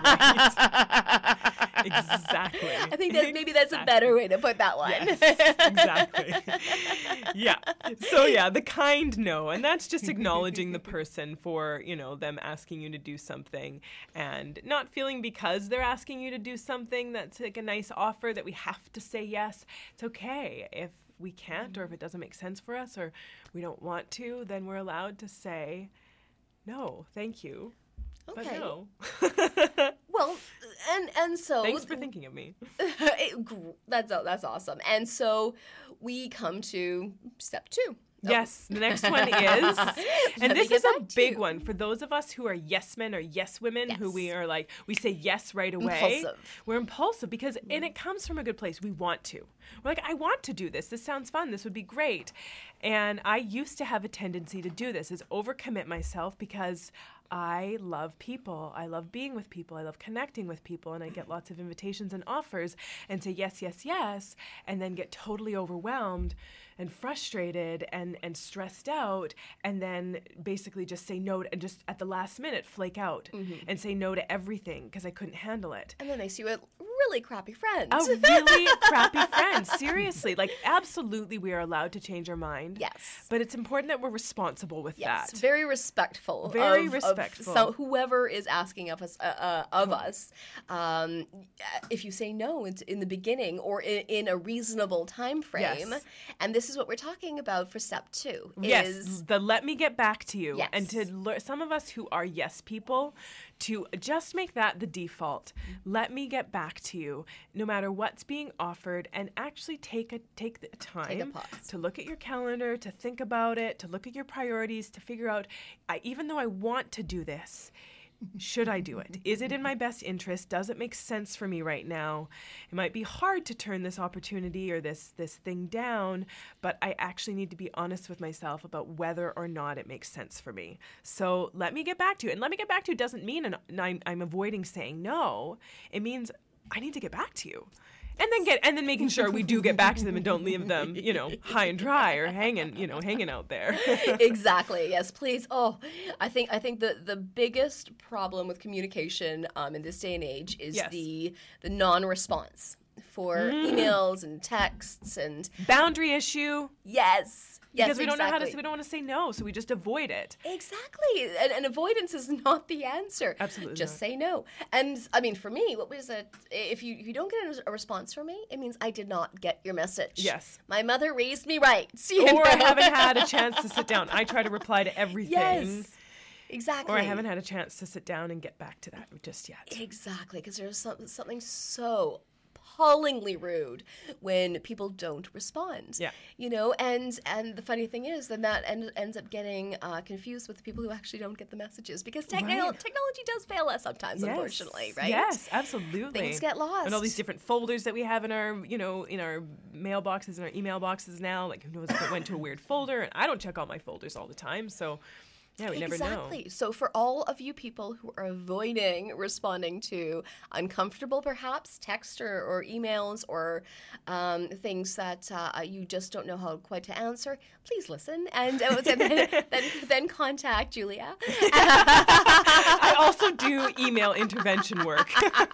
Exactly. I think that maybe that's a better way to put that one. Yes, exactly. Yeah. So yeah, the kind no, and that's just acknowledging the person for, you know, them asking you to do something and not feeling because they're asking you to do something that's like a nice offer that we have to say yes. It's okay if we can't or if it doesn't make sense for us or we don't want to, then we're allowed to say no, thank you. Okay. But no. Well, and and so Thanks for thinking of me. it, gr- that's that's awesome. And so we come to step two. Yes, the next one is, Let and me this get is a back to big you. one for those of us who are yes men or yes women, who Yes. we are like, we say yes right away. Impulsive. We're impulsive because, and it comes from a good place. We want to. We're like, I want to do this. This sounds fun. This would be great. And I used to have a tendency to do this, is overcommit myself because I love people. I love being with people. I love connecting with people. And I get lots of invitations and offers and say yes, yes, yes, and then get totally overwhelmed and frustrated and, and stressed out, and then basically just say no to, and just at the last minute flake out and say no to everything because I couldn't handle it. And then they see you with really crappy friends. A really crappy friend. Seriously. Like, absolutely, we are allowed to change our mind. Yes. But it's important that we're responsible with Yes, that. very respectful. Very of, respectful. Of so whoever is asking of us, uh, uh, of us, um, if you say no in, in the beginning or in, in a reasonable time frame, Yes. and this is what we're talking about for step two. Yes, Is, the let me get back to you. Yes. And to learn, some of us who are yes people, to just make that the default. Let me get back to you, no matter what's being offered, and actually take a take the time Take a pause. to look at your calendar, to think about it, to look at your priorities, to figure out, I, even though I want to do this, should I do it? Is it in my best interest? Does it make sense for me right now? It might be hard to turn this opportunity or this this thing down, but I actually need to be honest with myself about whether or not it makes sense for me. So let me get back to you. And let me get back to you doesn't mean an, I'm, I'm avoiding saying no. It means I need to get back to you. And then get and then making sure we do get back to them and don't leave them, you know, high and dry or hanging, you know, hanging out there. Exactly. Yes, please. Oh, I think I think the, the biggest problem with communication um, in this day and age is Yes. the the non-response for Mm. emails and texts and boundary issue. Yes. Yes, Because we don't know how to exactly. say, we don't want to say no, so we just avoid it. Exactly. And, and avoidance is not the answer. Absolutely Just not. say no. And I mean, for me, what was it? If you if you don't get a response from me, it means I did not get your message. Yes. My mother raised me right. you Or I know? haven't had a chance to sit down. I try to reply to everything. Yes. Exactly. Or I haven't had a chance to sit down and get back to that just yet. Exactly, because there's some, something so appallingly rude when people don't respond. Yeah. You know, and and the funny thing is, then that end, ends up getting uh, confused with the people who actually don't get the messages because techno- Right. technology does fail us sometimes, Yes. unfortunately, right? Yes, absolutely. Things get lost. And all these different folders that we have in our, you know, in our mailboxes and our email boxes now. Like, who knows if it went to a weird folder? And I don't check all my folders all the time, so yeah, we never know. Exactly. So for all of you people who are avoiding responding to uncomfortable, perhaps, text or, or emails or um, things that uh, you just don't know how quite to answer, please listen and uh, then, then, then contact Julia. I also do email intervention work.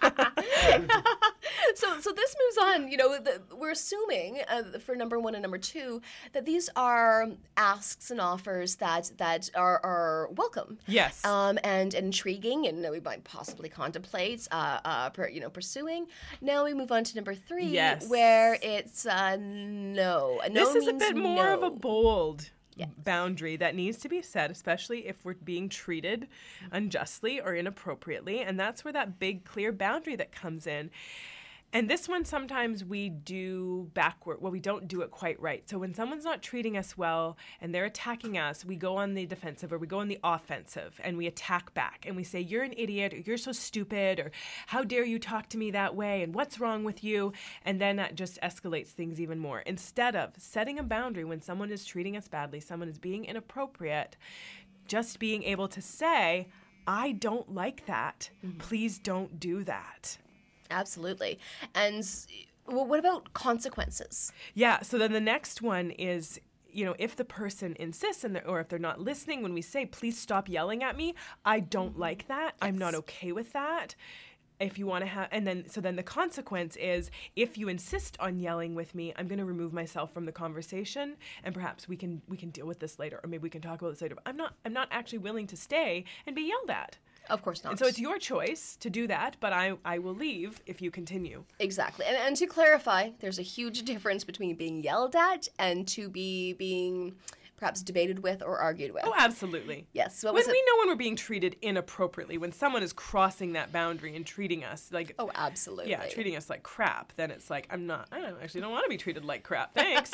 so so this moves on. You know, the, we're assuming uh, for number one and number two that these are asks and offers that that are, are welcome. Yes. Um, and intriguing, and we might possibly contemplate, uh, uh, per, you know, pursuing. Now we move on to number three, Yes. where it's uh, no. no This is a means bit more no. of a bold boundary that needs to be set, especially if we're being treated unjustly or inappropriately. And that's where that big, clear boundary that comes in. And this one, sometimes we do backward. Well, we don't do it quite right. So when someone's not treating us well and they're attacking us, we go on the defensive or we go on the offensive and we attack back and we say, you're an idiot, or you're so stupid, or how dare you talk to me that way, and what's wrong with you? And then that just escalates things even more. Instead of setting a boundary when someone is treating us badly, someone is being inappropriate, just being able to say, I don't like that. Please don't do that. Absolutely. And well, what about consequences? Yeah, so then the next one is, you know, if the person insists and or if they're not listening when we say, please stop yelling at me, I don't like that. I'm not okay with that. If you want to have, and then, so then the consequence is, if you insist on yelling with me, I'm going to remove myself from the conversation, and perhaps we can we can deal with this later, or maybe we can talk about this later. But I'm not I'm not actually willing to stay and be yelled at. Of course not. And so it's your choice to do that, but I, I will leave if you continue. Exactly. And, and to clarify, there's a huge difference between being yelled at and to be being perhaps debated with or argued with. Oh, absolutely. Yes. What When was it? we know when we're being treated inappropriately, when someone is crossing that boundary and treating us like... Oh, absolutely. Yeah, treating us like crap, then it's like, I'm not, I don't, actually don't want to be treated like crap. Thanks.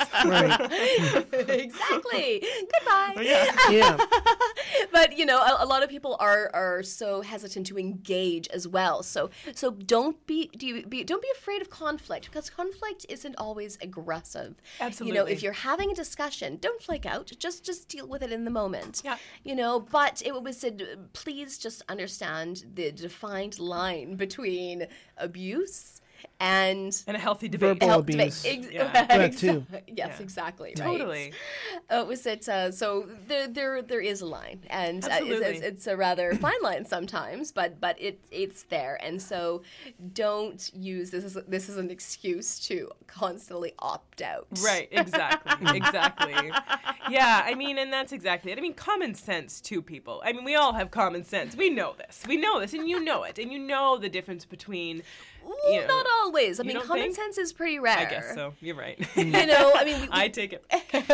Exactly. Goodbye. Yeah. Yeah. But, you know, a, a lot of people are, are so hesitant to engage as well. So so don't be, do you be don't be afraid of conflict, because conflict isn't always aggressive. Absolutely. You know, if you're having a discussion, don't flake out. Just just deal with it in the moment. Yeah. You know, but it was said, please just understand the defined line between abuse and and a healthy debate. Verbal Health debate. abuse. Ex- Yeah. That too. Yes, Yeah. exactly. Right. Totally. Uh, was it uh, so? There, there, there is a line, and uh, it's, Absolutely. it's, it's a rather fine line sometimes, but but it it's there, and so don't use this as this as an excuse to constantly opt out. Right, exactly, exactly. Yeah, I mean, and that's exactly it. I mean, common sense too, people. I mean, we all have common sense. We know this. We know this, and you know it. And you know the difference between You know, not always. I you mean, don't common think? sense is pretty rare. I guess so. You're right. You know, I mean, we, I take it.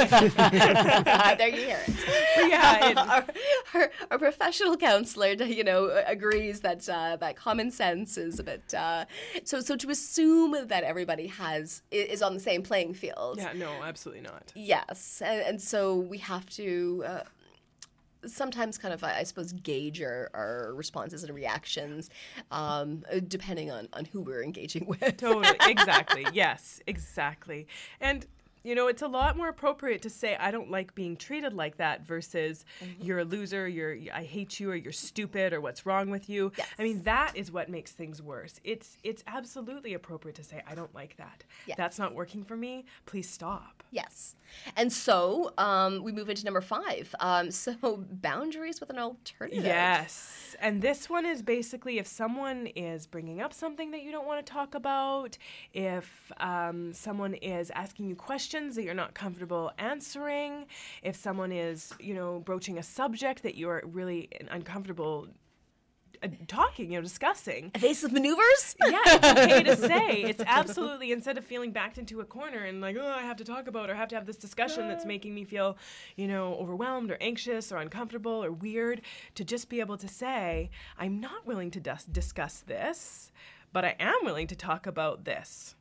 there you hear it. But yeah, it, our, our, our professional counselor, you know, agrees that uh, that common sense is a bit. Uh, so, so to assume that everybody has is on the same playing field. yeah, no, absolutely not. Yes, and, and so we have to. Uh, sometimes kind of, I suppose, gauge our, our responses and reactions um, depending on, on who we're engaging with. Totally. Exactly. Yes, exactly. And, you know, it's a lot more appropriate to say, I don't like being treated like that versus mm-hmm. you're a loser, you're, I hate you, or you're stupid, or what's wrong with you. Yes. I mean, that is what makes things worse. It's, it's absolutely appropriate to say, I don't like that. Yes. That's not working for me. Please stop. Yes. And so um, we move into number five. Um, so boundaries with an alternative. Yes. And this one is basically if someone is bringing up something that you don't want to talk about, if um, someone is asking you questions that you're not comfortable answering, if someone is, you know, broaching a subject that you're really uncomfortable Uh, talking, you know, discussing. Evasive maneuvers? Yeah, it's okay to say. It's absolutely, instead of feeling backed into a corner and like, oh, I have to talk about or have to have this discussion that's making me feel, you know, overwhelmed or anxious or uncomfortable or weird, to just be able to say, I'm not willing to dis- discuss this, but I am willing to talk about this.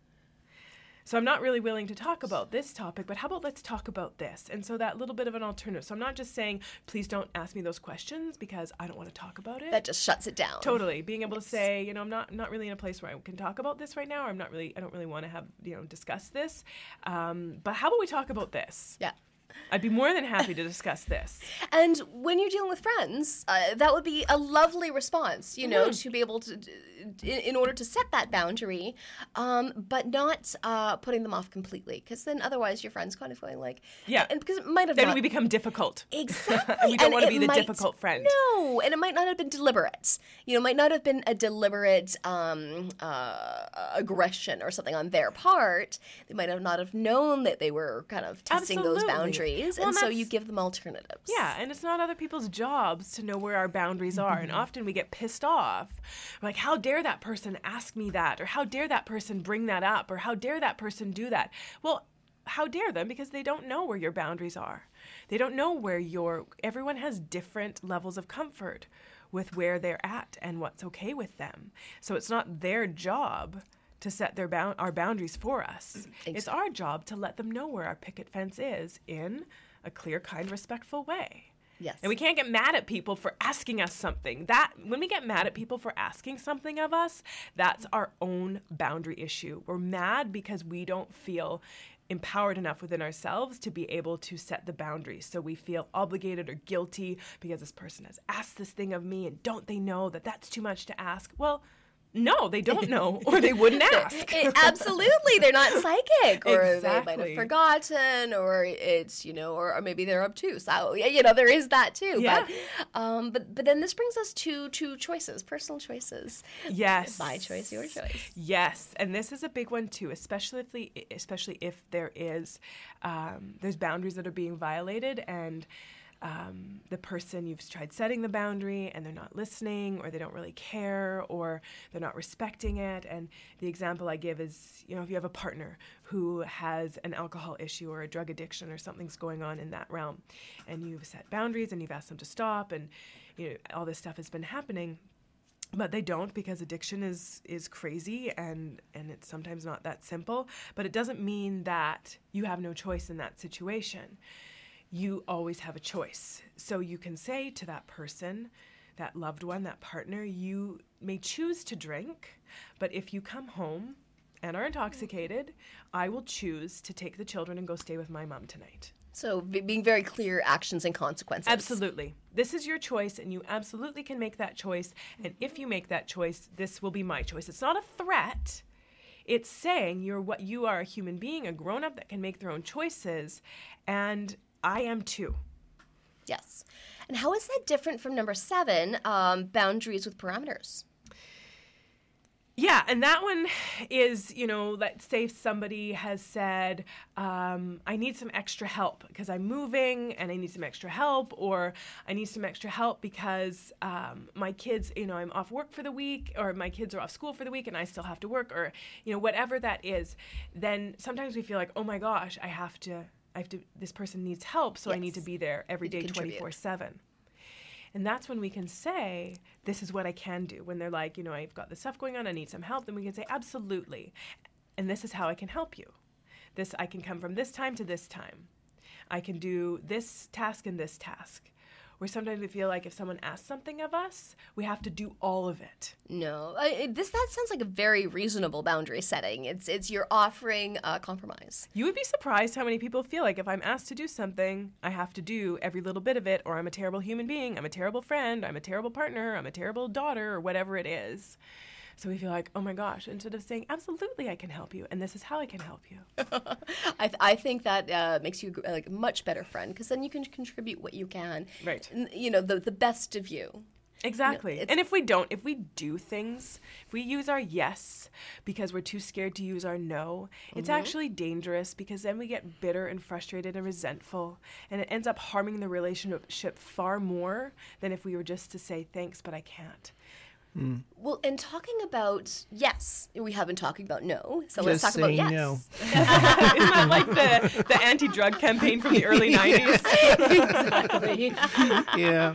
So I'm not really willing to talk about this topic, but how about let's talk about this? And so that little bit of an alternative. So I'm not just saying, please don't ask me those questions because I don't want to talk about it. That just shuts it down. Totally. Being able to say, you know, I'm not I'm not really in a place where I can talk about this right now, or I'm not really, I don't really want to have, you know, discuss this. Um, but how about we talk about this? Yeah. I'd be more than happy to discuss this. And when you're dealing with friends, uh, that would be a lovely response, you know, Mm-hmm. to be able to, in, in order to set that boundary, um, but not uh, putting them off completely. Because then otherwise your friend's kind of going like, Yeah. and because it might have Then not. we become difficult. Exactly. We don't And want to it be the might- difficult friend. No, and it might not have been deliberate. You know, it might not have been a deliberate um, uh, aggression or something on their part. They might have not have known that they were kind of testing Absolutely. those boundaries, Well, and so that's- you give them alternatives. Yeah, and it's not other people's jobs to know where our boundaries are. And often we get pissed off. We're like, how dare that person ask me that? Or how dare that person bring that up? Or how dare that person do that? Well, how dare them? Because they don't know where your boundaries are. They don't know where your, everyone has different levels of comfort with where they're at and what's okay with them. So it's not their job to set their bound, our boundaries for us. Exactly. It's our job to let them know where our picket fence is in a clear, kind, respectful way. Yes. And we can't get mad at people for asking us something. That when we get mad at people for asking something of us, that's our own boundary issue. We're mad because we don't feel empowered enough within ourselves to be able to set the boundaries. So we feel obligated or guilty because this person has asked this thing of me, and don't they know that that's too much to ask? Well, no, they don't know, or they wouldn't ask. It- absolutely, they're not psychic, or they might Exactly. have forgotten, or it's, you know, or, or maybe they're obtuse. So, yeah, you know, there is that too. Yeah. But, um, but but then this brings us to to choices, personal choices. Yes. My choice, your choice. Yes, and this is a big one too, especially if the, especially if there is um, there's boundaries that are being violated, and um, the person, you've tried setting the boundary and they're not listening, or they don't really care, or they're not respecting it. And the example I give is, you know, if you have a partner who has an alcohol issue or a drug addiction or something's going on in that realm, and you've set boundaries and you've asked them to stop, and you know, all this stuff has been happening, but they don't, because addiction is is crazy, and and it's sometimes not that simple. But it doesn't mean that you have no choice in that situation. You always have a choice. So you can say to that person, that loved one, that partner, you may choose to drink, but if you come home and are intoxicated, I will choose to take the children and go stay with my mom tonight. So be- being very clear, actions and consequences. Absolutely. This is your choice, and you absolutely can make that choice. And if you make that choice, this will be my choice. It's not a threat. It's saying you're what you are, a human being, a grown-up that can make their own choices, and I am too. Yes. And how is that different from number seven, um, boundaries with parameters? Yeah, and that one is, you know, let's say somebody has said, um, I need some extra help because I'm moving and I need some extra help, or I need some extra help because um, my kids, you know, I'm off work for the week, or my kids are off school for the week and I still have to work, or, you know, whatever that is. Then sometimes we feel like, oh my gosh, I have to, I have to, this person needs help, so yes. I need to be there every day, twenty-four seven. And that's when we can say, this is what I can do. When they're like, you know, I've got this stuff going on, I need some help, then we can say, absolutely. And this is how I can help you. This, I can come from this time to this time. I can do this task and this task. Where sometimes we feel like if someone asks something of us, we have to do all of it. No, I, this that sounds like a very reasonable boundary setting. It's it's you're offering a compromise. You would be surprised how many people feel like if I'm asked to do something, I have to do every little bit of it, or I'm a terrible human being, I'm a terrible friend, I'm a terrible partner, I'm a terrible daughter, or whatever it is. So we feel like, oh my gosh, instead of saying, absolutely, I can help you, and this is how I can help you. I, th- I think that uh, makes you like a much better friend, because then you can contribute what you can. Right. N- you know, the, the best of you. Exactly. You know, and if we don't, if we do things, if we use our yes because we're too scared to use our no, it's mm-hmm. actually dangerous, because then we get bitter and frustrated and resentful, and it ends up harming the relationship far more than if we were just to say, thanks, but I can't. Mm. Well, and talking about yes, we have been talking about no, so Just let's talk about yes. No. Isn't that like the, the anti-drug campaign from the early nineties? Exactly. Yeah.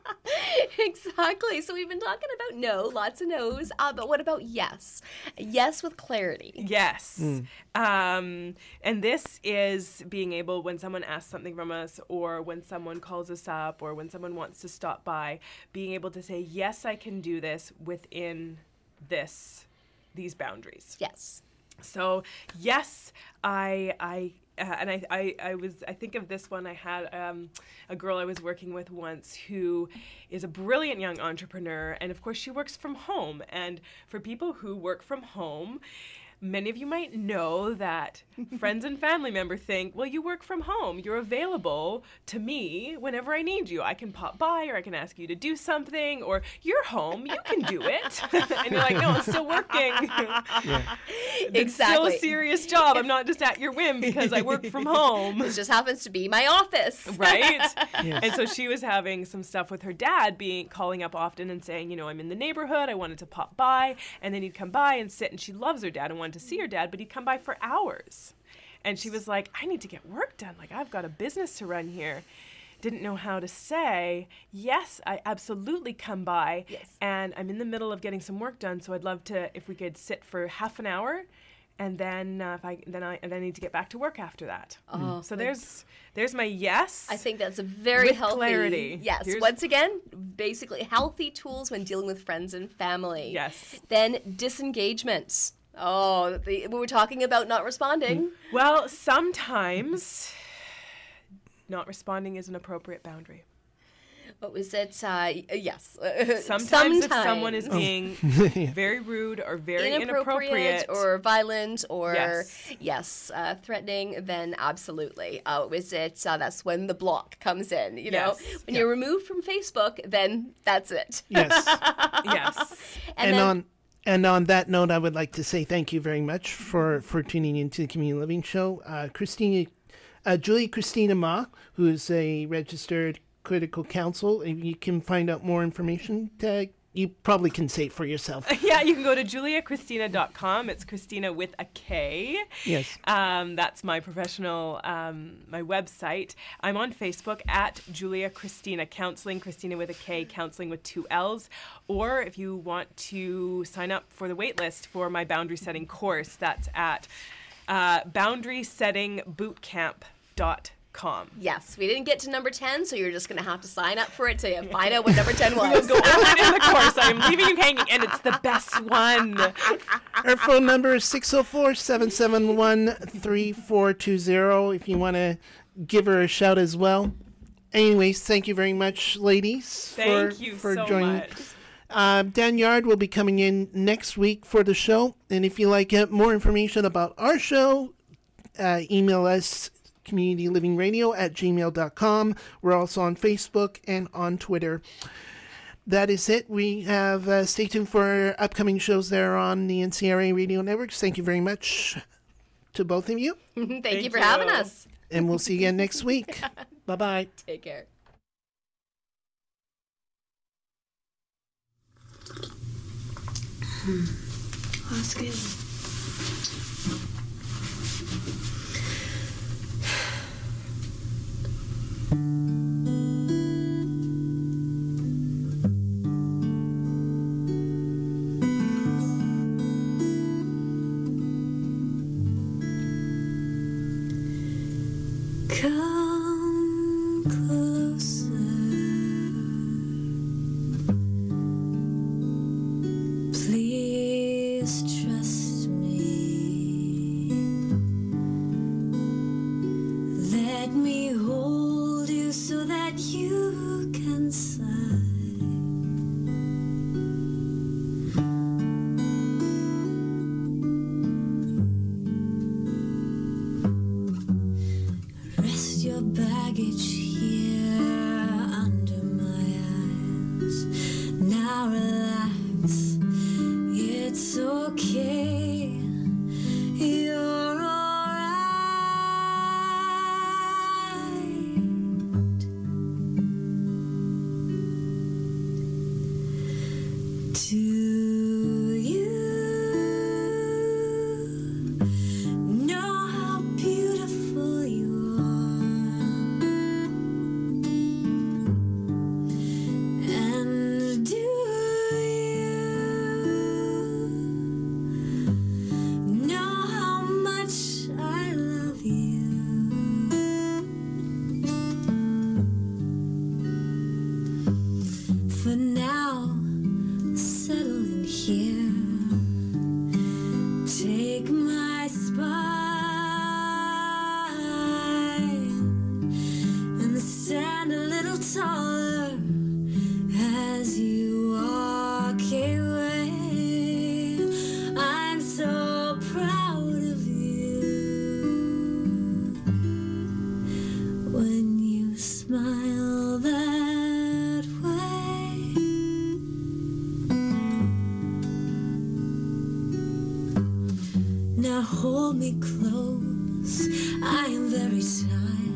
Exactly. So we've been talking about no, lots of no's, uh, but what about yes? Yes with clarity. Yes. Mm. Um, and this is being able, when someone asks something from us, or when someone calls us up, or when someone wants to stop by, being able to say, yes, I can do this within this, these boundaries. Yes. So, yes, I, I, uh, and I, I, I was, I think of this one. I had um, a girl I was working with once who is a brilliant young entrepreneur, and of course she works from home. And for people who work from home, many of you might know that friends and family members think, well, you work from home. You're available to me whenever I need you. I can pop by, or I can ask you to do something, or you're home. You can do it. And you're like, no, I'm still working. Yeah. It's Exactly. still a serious job. I'm not just at your whim because I work from home. This just happens to be my office. Right? Yes. And so she was having some stuff with her dad, being calling up often and saying, you know, I'm in the neighborhood. I wanted to pop by. And then he'd come by and sit, and she loves her dad and wanted to see her dad, but he'd come by for hours. And she was like, I need to get work done. Like, I've got a business to run here. Didn't know how to say, yes, I absolutely come by. Yes. And I'm in the middle of getting some work done, so I'd love to, if we could sit for half an hour, and then uh, if I then I and then I need to get back to work after that. Oh, so there's there's my yes. I think that's a very with healthy clarity. Yes. Here's, Once again, basically healthy tools when dealing with friends and family. Yes. Then disengagement. Oh, the, we were talking about not responding. Well, sometimes not responding is an appropriate boundary. What was it? Uh, yes. Sometimes, Sometimes if someone is being very rude or very inappropriate, inappropriate or violent or yes, yes uh, threatening, then absolutely. Uh, what was it? Uh, that's when the block comes in. You know, Yes. when Yeah. you're removed from Facebook, then that's it. Yes. yes. And, And, then, on and on that note, I would like to say thank you very much for, for tuning into the Community Living Show. Uh, Christina, uh, Julia Christina Ma, who is a registered critical counsel. If you can find out more information, uh, you probably can say it for yourself. Yeah, you can go to julia christina dot com. It's Christina with a K. Yes. Um, that's my professional, um, my website. I'm on Facebook at Julia Christina Counseling, Christina with a K, counseling with two L's. Or if you want to sign up for the wait list for my boundary setting course, that's at uh, boundary setting bootcamp dot com. yes, we didn't get to number ten, so you're just going to have to sign up for it to find out what number ten was. We'll go over it in the course. I am leaving you hanging, and it's the best one. Our phone number is six oh four, seven seven one, three four two zero if you want to give her a shout as well. Anyways, thank you very much, ladies, Thank for, you for so joining. much. Uh, Dan Yard will be coming in next week for the show. And if you like uh, more information about our show, uh, email us community living radio at gmail dot com. We're also on Facebook and on Twitter. that is it. We have, uh, stay tuned for upcoming shows there on the N C R A Radio Networks. Thank you very much to both of you. Thank, Thank you for you. having us. And we'll see you again next week. Bye-bye. Take care. Hmm. That's good. Come closer. Please trust me. Let me hold you so that you can sigh. Rest your baggage here under my eyes. Now relax, it's okay. You're alright. Do you know how beautiful you are? And do you know how much I love you? For now, settle in here. Take my spine and stand a little taller as you walk away. I'm so proud of you when you smile that way. Now hold me close, I am very tired.